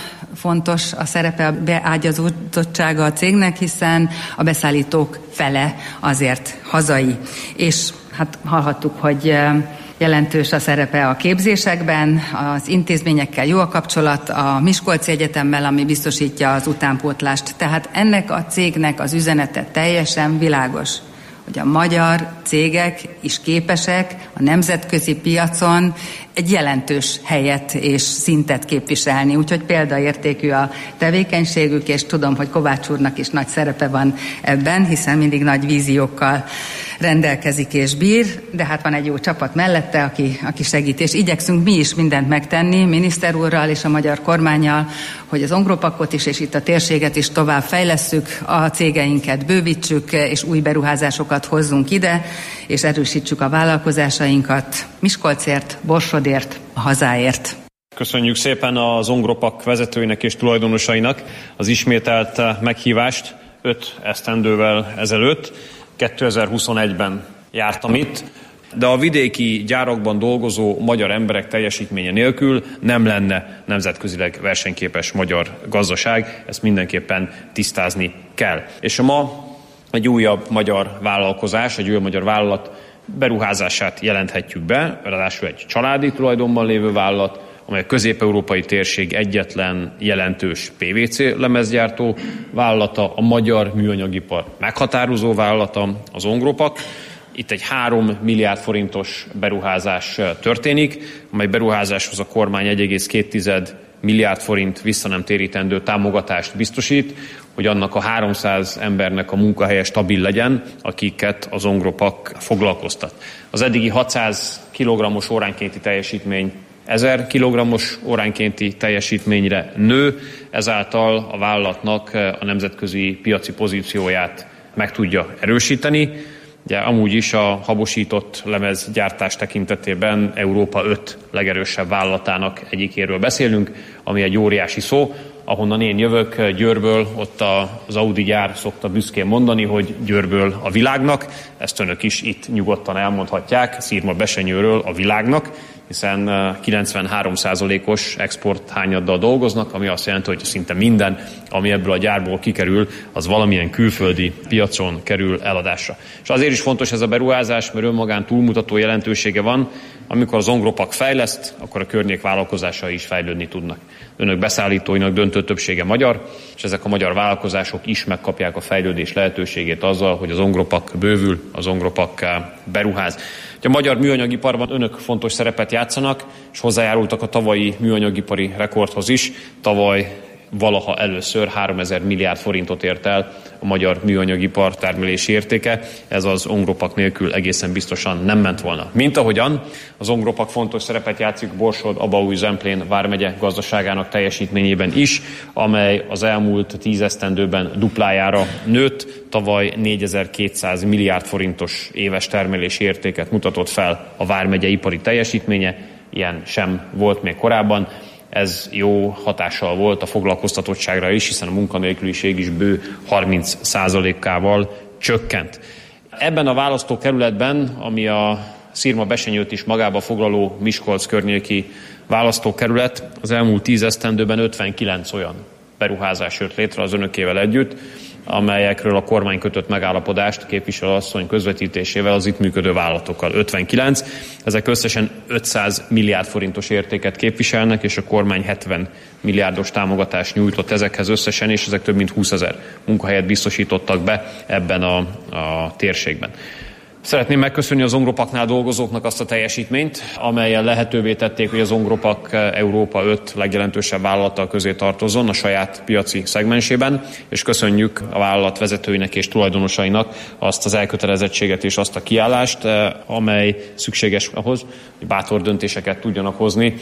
fontos a szerepe, a beágyazottsága a cégnek, hiszen a beszállítók fele azért hazai. És hát hallhattuk, hogy jelentős a szerepe a képzésekben, az intézményekkel jó a kapcsolat, a Miskolci Egyetemmel, ami biztosítja az utánpótlást. Tehát ennek a cégnek az üzenete teljesen világos, hogy a magyar cégek is képesek a nemzetközi piacon egy jelentős helyet és szintet képviselni. Úgyhogy példaértékű a tevékenységük, és tudom, hogy Kovács úrnak is nagy szerepe van ebben, hiszen mindig nagy víziókkal rendelkezik és bír, de hát van egy jó csapat mellette, aki, aki segít, és igyekszünk mi is mindent megtenni, miniszter úrral és a magyar kormánnyal, hogy az Ongropakot is, és itt a térséget is tovább fejlesszük, a cégeinket bővítsük, és új beruházásokat hozzunk ide, és erősítsük a vállalkozásainkat Miskolcért, Borsodért, a hazáért. Köszönjük szépen az Ongropak vezetőinek és tulajdonosainak az ismételt meghívást öt esztendővel ezelőtt. kétezer-huszonegyben jártam itt, de a vidéki gyárakban dolgozó magyar emberek teljesítménye nélkül nem lenne nemzetközileg versenyképes magyar gazdaság, ezt mindenképpen tisztázni kell. És ma egy újabb magyar vállalkozás, egy újabb magyar vállalat beruházását jelenthetjük be, ráadásul egy családi tulajdonban lévő vállalat, amely a közép-európai térség egyetlen jelentős pé vé cé lemezgyártó vállalata, a magyar műanyagipar meghatározó vállalata, az Ongropak. Itt egy három milliárd forintos beruházás történik, amely beruházáshoz a kormány egy egész két milliárd forint visszanemtérítendő támogatást biztosít, hogy annak a háromszáz embernek a munkahelye stabil legyen, akiket az Ongropak foglalkoztat. Az eddigi hatszáz kilogrammos óránkénti teljesítmény ezer kilogrammos óránkénti teljesítményre nő, ezáltal a vállalatnak a nemzetközi piaci pozícióját meg tudja erősíteni. Ugye amúgy is a habosított lemezgyártás tekintetében Európa öt legerősebb vállalatának egyikéről beszélünk, ami egy óriási szó. Ahonnan én jövök, Győrből, ott az Audi gyár szokta büszkén mondani, hogy Győrből a világnak, ezt önök is itt nyugodtan elmondhatják, Szirmabesenyőről a világnak, hiszen kilencvenhárom százalékos exporthányaddal dolgoznak, ami azt jelenti, hogy szinte minden, ami ebből a gyárból kikerül, az valamilyen külföldi piacon kerül eladásra. És azért is fontos ez a beruházás, mert önmagán túlmutató jelentősége van, amikor az Ongropak fejleszt, akkor a környék vállalkozásai is fejlődni tudnak. Önök beszállítóinak döntő többsége magyar, és ezek a magyar vállalkozások is megkapják a fejlődés lehetőségét azzal, hogy az Ongropak bővül, az Ongropak beruház. A magyar műanyagiparban önök fontos szerepet játszanak, és hozzájárultak a tavalyi műanyagipari rekordhoz is. Tavaly valaha először háromezer milliárd forintot ért el a magyar műanyagipar termelési értéke. Ez az Ongropak nélkül egészen biztosan nem ment volna. Mint ahogyan az Ongropak fontos szerepet játszik Borsod, Abaúj-Zemplén vármegye gazdaságának teljesítményében is, amely az elmúlt tíz esztendőben duplájára nőtt, tavaly négyezer-kétszáz milliárd forintos éves termelési értéket mutatott fel a vármegye ipari teljesítménye, ilyen sem volt még korábban. Ez jó hatással volt a foglalkoztatottságra is, hiszen a munkanélküliség is bő harminc százalékával csökkent. Ebben a választókerületben, ami a Szirmabesenyőt is magába foglaló Miskolc környéki választókerület, az elmúlt tíz esztendőben ötvenkilenc olyan beruházás jött létre az önökével együtt, amelyekről a kormány kötött megállapodást képviselőasszony közvetítésével az itt működő vállalatokkal. ötvenkilenc. Ezek összesen ötszáz milliárd forintos értéket képviselnek, és a kormány hetven milliárdos támogatást nyújtott ezekhez összesen, és ezek több mint húszezer munkahelyet biztosítottak be ebben a, a térségben. Szeretném megköszönni az Ongropaknál dolgozóknak azt a teljesítményt, amelyen lehetővé tették, hogy az Ongropak Európa öt legjelentősebb vállalattal közé tartozzon a saját piaci szegmensében, és köszönjük a vállalat vezetőinek és tulajdonosainak azt az elkötelezettséget és azt a kiállást, amely szükséges ahhoz, hogy bátor döntéseket tudjanak hozni.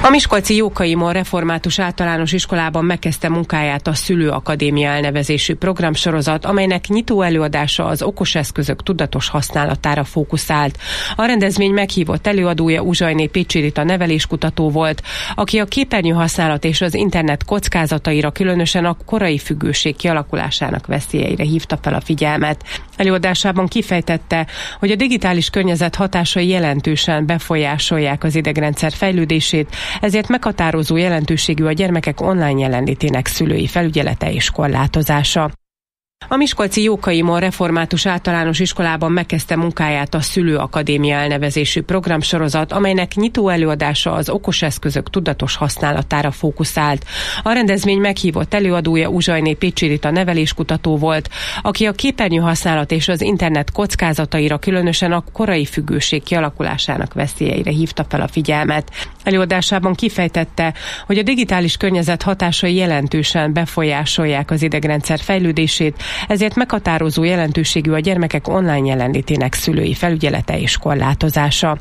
A miskolci Jókai-Mor Református Általános Iskolában megkezdte munkáját a Szülőakadémia elnevezésű programsorozat, amelynek nyitó előadása az okos eszközök tudatos használatára fókuszált. A rendezvény meghívott előadója Uzsajné Pécsi Rita neveléskutató volt, aki a képernyőhasználat és az internet kockázataira, különösen a korai függőség kialakulásának veszélyeire hívta fel a figyelmet. Előadásában kifejtette, hogy a digitális környezet hatásai jelentősen befolyásolják az idegrendszer fejlődését, ezért meghatározó jelentőségű a gyermekek online jelenlétének szülői felügyelete és korlátozása. A miskolci Jókai-Mor Református Általános Iskolában megkezdte munkáját a Szülőakadémia elnevezésű programsorozat, amelynek nyitó előadása az okos eszközök tudatos használatára fókuszált. A rendezvény meghívott előadója Uzsajné Pécsi Rita neveléskutató volt, aki a képernyőhasználat és az internet kockázataira, különösen a korai függőség kialakulásának veszélyeire hívta fel a figyelmet. Előadásában kifejtette, hogy a digitális környezet hatásai jelentősen befolyásolják az idegrendszer fejlődését, ezért meghatározó jelentőségű a gyermekek online jelenlétének szülői felügyelete és korlátozása.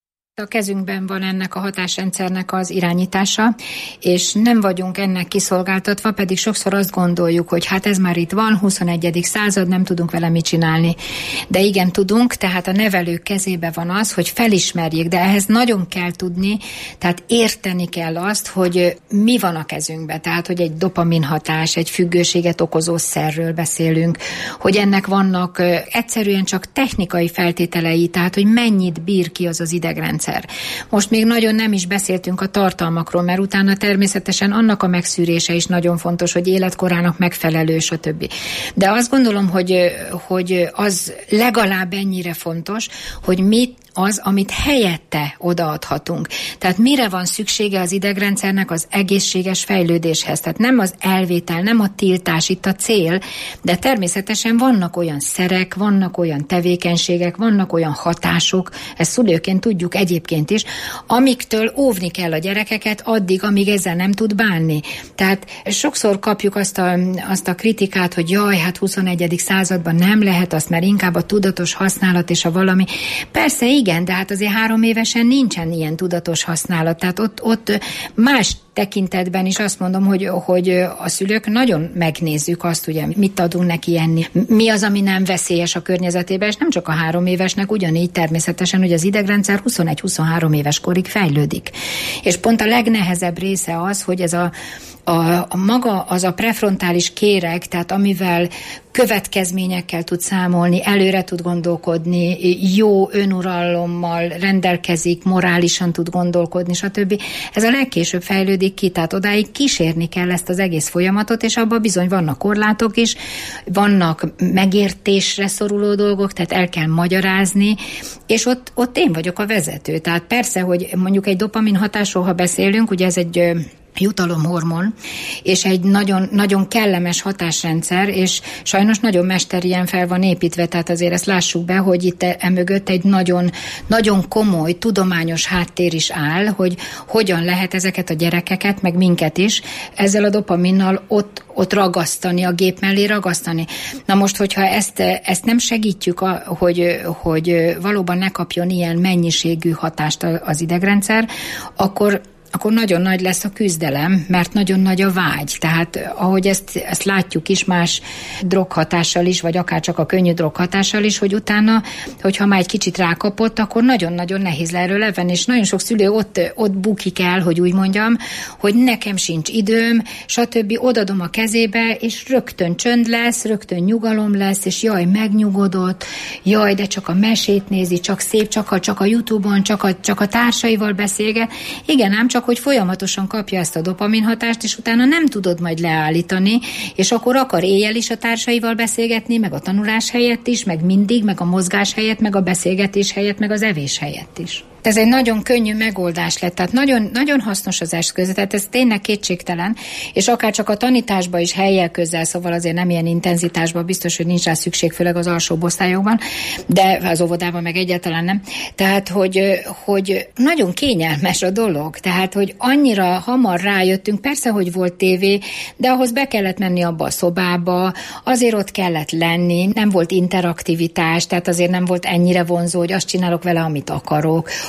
A kezünkben van ennek a hatásrendszernek az irányítása, és nem vagyunk ennek kiszolgáltatva, pedig sokszor azt gondoljuk, hogy hát ez már itt van, huszonegyedik század, nem tudunk vele mit csinálni. De igen, tudunk, tehát a nevelők kezébe van az, hogy felismerjék, de ehhez nagyon kell tudni, tehát érteni kell azt, hogy mi van a kezünkben, tehát hogy egy dopamin hatás, egy függőséget okozó szerről beszélünk, hogy ennek vannak egyszerűen csak technikai feltételei, tehát hogy mennyit bír ki az az idegrendszer. Most még nagyon nem is beszéltünk a tartalmakról, mert utána természetesen annak a megszűrése is nagyon fontos, hogy életkorának megfelelő, stb. De azt gondolom, hogy, hogy az legalább ennyire fontos, hogy mit az, amit helyette odaadhatunk. Tehát mire van szüksége az idegrendszernek az egészséges fejlődéshez? Tehát nem az elvétel, nem a tiltás itt a cél, de természetesen vannak olyan szerek, vannak olyan tevékenységek, vannak olyan hatások, ezt szülőként tudjuk egyébként is, amiktől óvni kell a gyerekeket addig, amíg ezzel nem tud bánni. Tehát sokszor kapjuk azt a, azt a kritikát, hogy jaj, hát huszonegyedik században nem lehet azt, mert inkább a tudatos használat és a valami. Persze igen, de hát azért három évesen nincsen ilyen tudatos használat. Tehát ott, ott más tekintetben is azt mondom, hogy, hogy a szülők nagyon megnézzük azt, ugye, mit adunk neki enni, mi az, ami nem veszélyes a környezetében, és nem csak a három évesnek, ugyanígy természetesen, hogy az idegrendszer huszonegy-huszonhárom éves korig fejlődik. És pont a legnehezebb része az, hogy ez a A, a maga az a prefrontális kéreg, tehát amivel következményekkel tud számolni, előre tud gondolkodni, jó önuralommal rendelkezik, morálisan tud gondolkodni, stb. Ez a legkésőbb fejlődik ki, tehát odáig kísérni kell ezt az egész folyamatot, és abban bizony vannak korlátok is, vannak megértésre szoruló dolgok, tehát el kell magyarázni, és ott, ott én vagyok a vezető. Tehát persze, hogy mondjuk egy dopamin hatásról, ha beszélünk, ugye ez egy jutalomhormon, és egy nagyon, nagyon kellemes hatásrendszer, és sajnos nagyon mesterien fel van építve, tehát azért ezt lássuk be, hogy itt emögött egy nagyon, nagyon komoly, tudományos háttér is áll, hogy hogyan lehet ezeket a gyerekeket, meg minket is, ezzel a dopaminnal ott, ott ragasztani, a gép mellé ragasztani. Na most, hogyha ezt, ezt nem segítjük, hogy, hogy valóban ne kapjon ilyen mennyiségű hatást az idegrendszer, akkor akkor nagyon nagy lesz a küzdelem, mert nagyon nagy a vágy. Tehát ahogy ezt, ezt látjuk is más droghatással is, vagy akár csak a könnyű droghatással is, hogy utána, hogyha már egy kicsit rákapott, akkor nagyon-nagyon nehéz le erről levenni, és nagyon sok szülő ott, ott bukik el, hogy úgy mondjam, hogy nekem sincs időm, stb. Odadom a kezébe, és rögtön csönd lesz, rögtön nyugalom lesz, és jaj, megnyugodott, jaj, de csak a mesét nézi, csak szép, csak a, csak a YouTube-on, csak a, csak a társaival beszélget. Igen, ám csak hogy folyamatosan kapja ezt a dopamin hatást, és utána nem tudod majd leállítani, és akkor akar éjjel is a társaival beszélgetni, meg a tanulás helyett is, meg mindig, meg a mozgás helyett, meg a beszélgetés helyett, meg az evés helyett is. Ez egy nagyon könnyű megoldás lett, tehát nagyon, nagyon hasznos az eszköz, tehát ez tényleg kétségtelen, és akár csak a tanításba is helyjel közel, szóval azért nem ilyen intenzitásban, biztos, hogy nincs rá szükség, főleg az alsóbb osztályokban, de az óvodában meg egyáltalán nem. Tehát, hogy, hogy nagyon kényelmes a dolog, tehát, hogy annyira hamar rájöttünk, persze, hogy volt tévé, de ahhoz be kellett menni abba a szobába, azért ott kellett lenni, nem volt interaktivitás, tehát azért nem volt ennyire vonzó, hogy azt csinálok vele, amit akarok.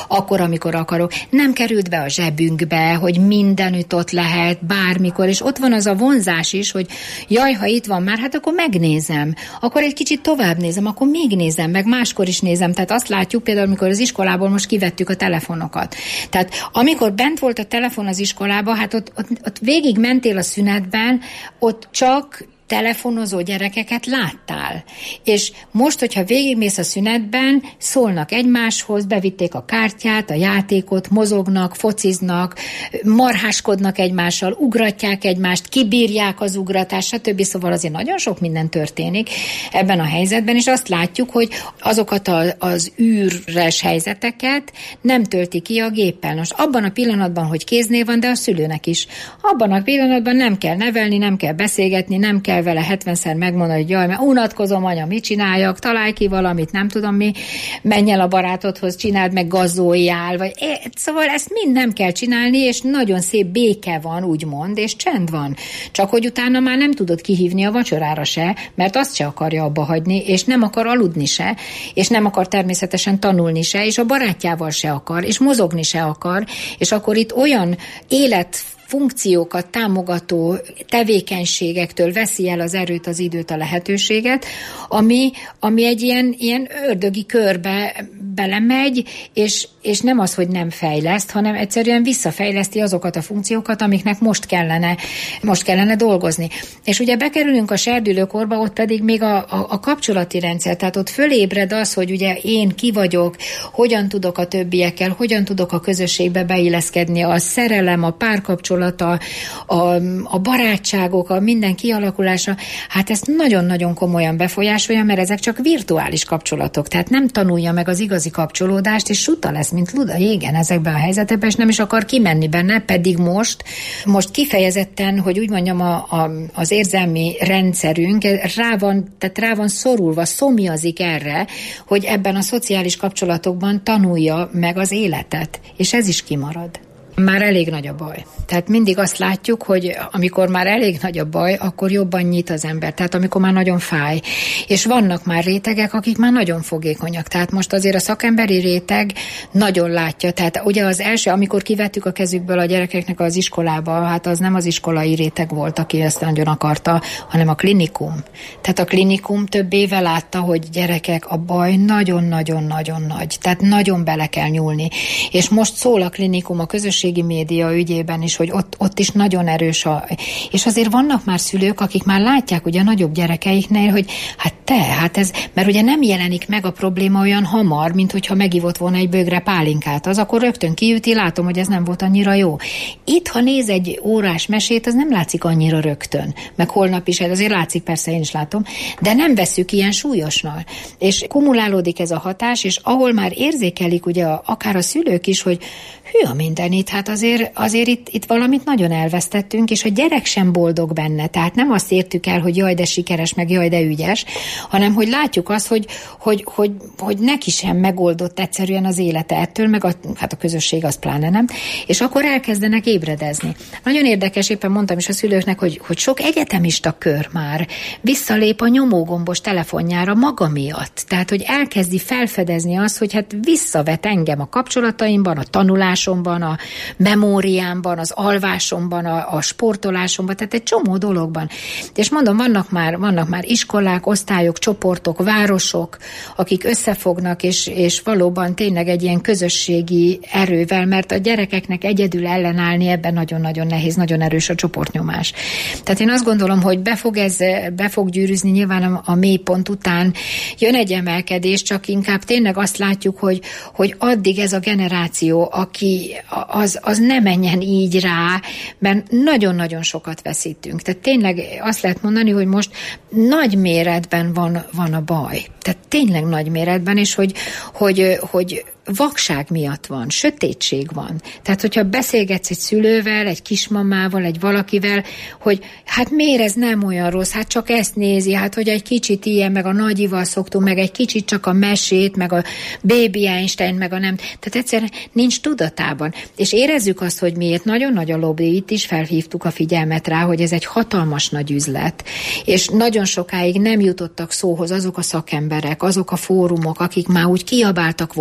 akkor, amikor akarok. Nem került be a zsebünkbe, hogy mindenütt ott lehet, bármikor, és ott van az a vonzás is, hogy jaj, ha itt van már, hát akkor megnézem. Akkor egy kicsit tovább nézem, akkor még nézem, meg máskor is nézem. Tehát azt látjuk például, amikor az iskolából most kivettük a telefonokat. Tehát amikor bent volt a telefon az iskolában, hát ott, ott, ott végig mentél a szünetben, ott csak telefonozó gyerekeket láttál. És most, hogyha végigmész a szünetben, szólnak egymáshoz, bevitték a kártyát, a játékot, mozognak, fociznak, marháskodnak egymással, ugratják egymást, kibírják az ugratást, stb. Szóval azért nagyon sok minden történik ebben a helyzetben, és azt látjuk, hogy azokat a, az űres helyzeteket nem tölti ki a géppel. Most abban a pillanatban, hogy kéznél van, de a szülőnek is. Abban a pillanatban nem kell nevelni, nem kell beszélgetni, nem kell vele hetvenszer megmondani, hogy jaj, mert unatkozom, anya, mit csináljak, találj ki valamit, nem tudom mi, menj el a barátodhoz, csináld meg, gazoljál, vagy szóval ezt mind nem kell csinálni, és nagyon szép béke van, úgymond, és csend van. Csak hogy utána már nem tudod kihívni a vacsorára se, mert azt se akarja abba hagyni, és nem akar aludni se, és nem akar természetesen tanulni se, és a barátjával se akar, és mozogni se akar, és akkor itt olyan élet funkciókat támogató tevékenységektől veszi el az erőt, az időt, a lehetőséget, ami, ami egy ilyen, ilyen ördögi körbe belemegy, és, és nem az, hogy nem fejleszt, hanem egyszerűen visszafejleszti azokat a funkciókat, amiknek most kellene, most kellene dolgozni. És ugye bekerülünk a serdülőkorba, ott pedig még a, a, a kapcsolati rendszer, tehát ott fölébred az, hogy ugye én ki vagyok, hogyan tudok a többiekkel, hogyan tudok a közösségbe beilleszkedni, a szerelem, a párkapcsolat, A, a, a barátságok, a minden kialakulása, hát ezt nagyon-nagyon komolyan befolyásolja, mert ezek csak virtuális kapcsolatok, tehát nem tanulja meg az igazi kapcsolódást, és suta lesz, mint luda jégen ezekben a helyzetekben, és nem is akar kimenni benne, pedig most, most kifejezetten, hogy úgy mondjam, a, a, az érzelmi rendszerünk rá van, tehát rá van szorulva, szomjazik erre, hogy ebben a szociális kapcsolatokban tanulja meg az életet, és ez is kimarad. Már elég nagy a baj. Tehát mindig azt látjuk, hogy amikor már elég nagy a baj, akkor jobban nyit az ember. Tehát amikor már nagyon fáj. És vannak már rétegek, akik már nagyon fogékonyak. Tehát most azért a szakemberi réteg nagyon látja. Tehát ugye az első, amikor kivettük a kezükből a gyerekeknek az iskolába, hát az nem az iskolai réteg volt, aki ezt nagyon akarta, hanem a klinikum. Tehát a klinikum több éve látta, hogy gyerekek, a baj nagyon-nagyon-nagyon nagy. Tehát nagyon bele kell nyúlni. És most szól a klinikum a közösségi média ügyében is, hogy ott, ott is nagyon erős a... És azért vannak már szülők, akik már látják ugye a nagyobb gyerekeiknél, hogy hát te, hát ez... Mert ugye nem jelenik meg a probléma olyan hamar, mint hogyha megivott volna egy bögre pálinkát. Az akkor rögtön kiüti, látom, hogy ez nem volt annyira jó. Itt, ha néz egy órás mesét, az nem látszik annyira rögtön. Meg holnap is, azért látszik, persze én is látom, de nem vesszük ilyen súlyosnal. És kumulálódik ez a hatás, és ahol már érzékelik ugye akár a szülők is, hogy hű a mindenit, hát azért, azért itt, itt valamit nagyon elvesztettünk, és a gyerek sem boldog benne. Tehát nem azt értük el, hogy jaj, de sikeres, meg jaj, de ügyes, hanem hogy látjuk azt, hogy, hogy, hogy, hogy neki sem megoldott egyszerűen az élete ettől, meg a, hát a közösség az pláne nem, és akkor elkezdenek ébredezni. Nagyon érdekes, éppen mondtam is a szülőknek, hogy, hogy sok egyetemista kör már visszalép a nyomógombos telefonjára maga miatt. Tehát, hogy elkezdi felfedezni azt, hogy hát visszavet engem a kapcsolataimban, a tanulásomban, a memóriámban, az alvásomban, a, a sportolásomban, tehát egy csomó dologban. És mondom, vannak már, vannak már iskolák, osztályok, csoportok, városok, akik összefognak, és, és valóban tényleg egy ilyen közösségi erővel, mert a gyerekeknek egyedül ellenállni ebben nagyon-nagyon nehéz, nagyon erős a csoportnyomás. Tehát én azt gondolom, hogy be fog ez, be fog gyűrűzni nyilván a, a mélypont után jön egy emelkedés, csak inkább tényleg azt látjuk, hogy, hogy addig ez a generáció, aki az, az ne menjen így rá, mert nagyon-nagyon sokat veszítünk. Tehát tényleg azt lehet mondani, hogy most nagy méretben van, van a baj. Tehát tényleg nagy méretben, és hogy, hogy, hogy vakság miatt van, sötétség van. Tehát, hogyha beszélgetsz egy szülővel, egy kismamával, egy valakivel, hogy hát miért ez nem olyan rossz, hát csak ezt nézi, hát hogy egy kicsit ilyen, meg a nagyival szoktunk, meg egy kicsit csak a mesét, meg a Baby Einstein, meg a nem. Tehát egyszerűen nincs tudatában. És érezzük azt, hogy miért nagyon nagy a lobby, itt is felhívtuk a figyelmet rá, hogy ez egy hatalmas nagy üzlet. És nagyon sokáig nem jutottak szóhoz azok a szakemberek, azok a fórumok, akik már úgy kiabáltak volna, logopédiák,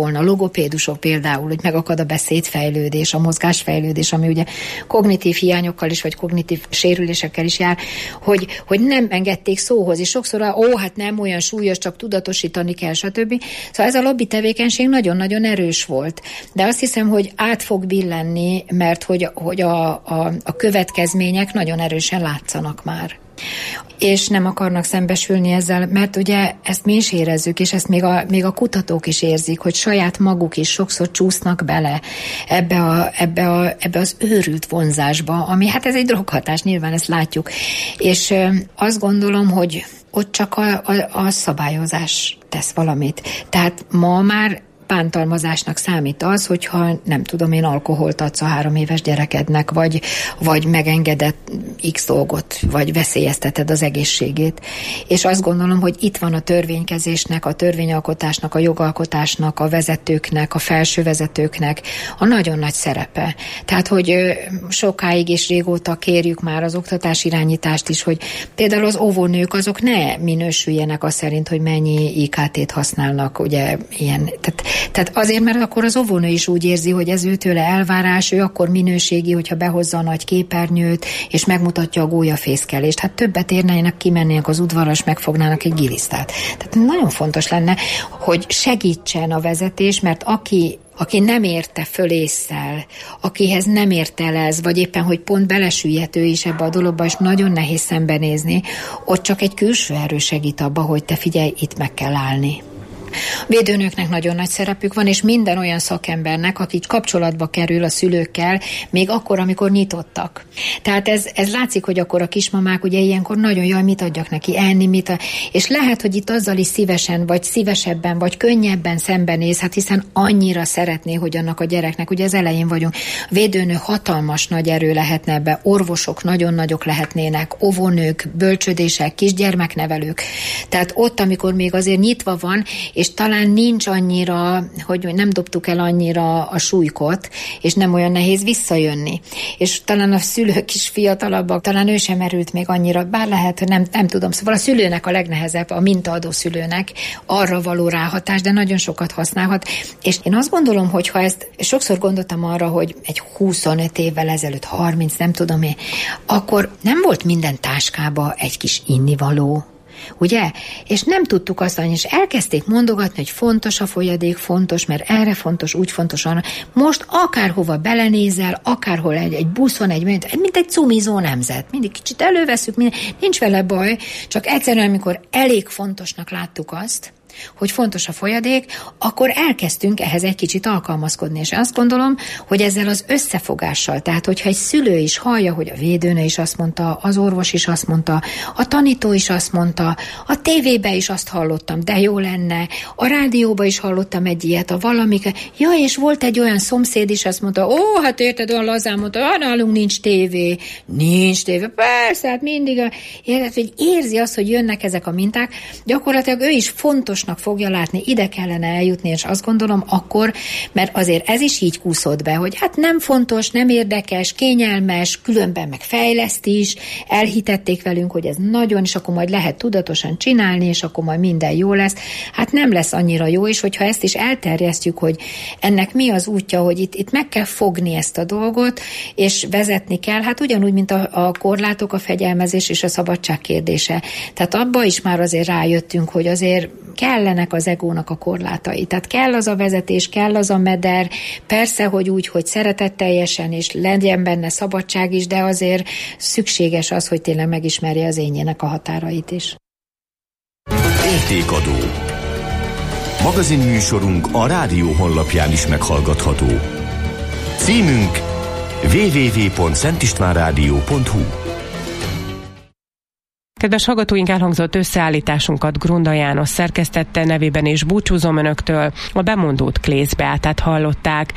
logopédusok például, hogy megakad a beszédfejlődés, a mozgásfejlődés, ami ugye kognitív hiányokkal is, vagy kognitív sérülésekkel is jár, hogy, hogy nem engedték szóhoz, és sokszor, ó, hát nem olyan súlyos, csak tudatosítani kell, stb. Szóval ez a lobby tevékenység nagyon-nagyon erős volt. De azt hiszem, hogy át fog billenni, mert hogy, hogy a, a, a következmények nagyon erősen látszanak már. És nem akarnak szembesülni ezzel, mert ugye ezt mi is érezzük, és ezt még a, még a kutatók is érzik, hogy saját maguk is sokszor csúsznak bele ebbe, a, ebbe, a, ebbe az őrült vonzásba, ami hát ez egy droghatás, nyilván ezt látjuk. És azt gondolom, hogy ott csak a, a, a szabályozás tesz valamit. Tehát ma már bántalmazásnak számít az, hogyha nem tudom én, alkoholt adsz a három éves gyerekednek, vagy, vagy megengedett x dolgot, vagy veszélyezteted az egészségét. És azt gondolom, hogy itt van a törvénykezésnek, a törvényalkotásnak, a jogalkotásnak, a vezetőknek, a felső vezetőknek a nagyon nagy szerepe. Tehát, hogy sokáig és régóta kérjük már az oktatás irányítást is, hogy például az óvónők azok ne minősüljenek az szerint, hogy mennyi I K T-t használnak, ugye ilyen, tehát Tehát azért, mert akkor az óvónő is úgy érzi, hogy ez őtőle elvárás, ő akkor minőségi, hogyha behozza a nagy képernyőt, és megmutatja a gólyafészkelést. Hát többet érnének, kimennének az udvarra, és megfognának egy gilisztát. Tehát nagyon fontos lenne, hogy segítsen a vezetés, mert aki aki nem érte föl ésszel, akihez nem ért el ez, vagy éppen, hogy pont belesüllyedt ő is ebbe a dologba, és nagyon nehéz szembenézni, ott csak egy külső erő segít abba, hogy te figyelj, itt meg kell állni. Védőnőknek nagyon nagy szerepük van, és minden olyan szakembernek, aki kapcsolatba kerül a szülőkkel, még akkor, amikor nyitottak. Tehát ez, ez látszik, hogy akkor a kismamák ugye ilyenkor nagyon jaj, mit adjak neki enni, mit a... és lehet, hogy itt azzal is szívesen, vagy szívesebben, vagy könnyebben szembenéz, hát hiszen annyira szeretné, hogy annak a gyereknek, ugye az elején vagyunk, védőnő hatalmas nagy erő lehetne ebbe, orvosok nagyon nagyok lehetnének, óvónők, bölcsödések, kisgyermeknevelők. Tehát ott, amikor még azért nyitva van, és talán nincs annyira, hogy nem dobtuk el annyira a súlykot, és nem olyan nehéz visszajönni. És talán a szülők is fiatalabbak, talán ő sem merült még annyira, bár lehet, hogy nem, nem tudom. Szóval a szülőnek a legnehezebb, a mintaadó szülőnek arra való ráhatás, de nagyon sokat használhat. És én azt gondolom, hogy ha ezt, sokszor gondoltam arra, hogy egy huszonöt évvel ezelőtt, harminc, nem tudom én, akkor nem volt minden táskába egy kis innivaló, ugye? És nem tudtuk azt annyi, és elkezdték mondogatni, hogy fontos a folyadék, fontos, mert erre fontos, úgy fontos, arra. Most akárhova belenézel, akárhol egy, egy buszon, egy, mint egy cumizó nemzet. Mindig kicsit előveszünk, minden, nincs vele baj, csak egyszerűen, amikor elég fontosnak láttuk azt, hogy fontos a folyadék, akkor elkezdtünk ehhez egy kicsit alkalmazkodni, és azt gondolom, hogy ezzel az összefogással, tehát hogyha egy szülő is hallja, hogy a védőnő is azt mondta, az orvos is azt mondta, a tanító is azt mondta, a tévébe is azt hallottam, de jó lenne, a rádióba is hallottam egy ilyet, a valamik, ja, és volt egy olyan szomszéd is, azt mondta, ó, hát érted, olyan lazán mondta, ah, nálunk nincs tévé, nincs tévé, persze, hát mindig, érted, hogy érzi azt, hogy jönnek ezek a minták, gyakorlatilag ő is fontos fogja látni, ide kellene eljutni, és azt gondolom akkor, mert azért ez is így kúszott be, hogy hát nem fontos, nem érdekes, kényelmes, különben meg fejleszt is, elhitették velünk, hogy ez nagyon, és akkor majd lehet tudatosan csinálni, és akkor majd minden jó lesz. Hát nem lesz annyira jó, és hogyha ezt is elterjesztjük, hogy ennek mi az útja, hogy itt, itt meg kell fogni ezt a dolgot, és vezetni kell, hát ugyanúgy, mint a, a korlátok, a fegyelmezés és a szabadság kérdése. Tehát abba is már azért rájöttünk, hogy azért kellenek az egónak a korlátai. Tehát kell az a vezetés, kell az a meder, persze, hogy úgy, hogy szeretetteljesen, és legyen benne szabadság is, de azért szükséges az, hogy tényleg megismerje az énjének a határait is. Értékadó. Magazinműsorunk a rádió honlapján is meghallgatható. Címünk double-u double-u double-u pont szentistvánrádió pont hu. Kedves hallgatóink, elhangzott összeállításunkat Grunda János szerkesztette, nevében is búcsúzom önöktől. A bemondót Klész Beátát hallották.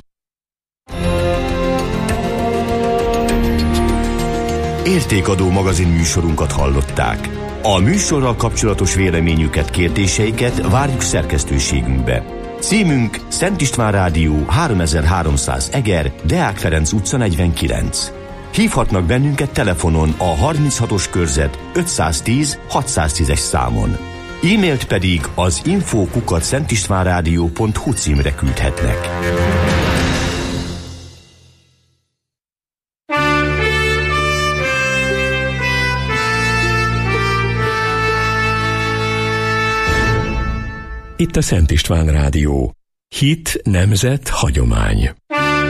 Értékadó magazin műsorunkat hallották. A műsorral kapcsolatos véleményüket, kérdéseiket várjuk szerkesztőségünkbe. Címünk Szent István Rádió háromezer-háromszáz Eger, Deák Ferenc utca negyvenkilenc. Hívhatnak bennünket telefonon a harminchatos körzet ötszáztíz hatszáztízes számon. E-mailt pedig az info kukac szentistvánrádió pont hu címre küldhetnek. Itt a Szent István Rádió. Hit, nemzet, hagyomány.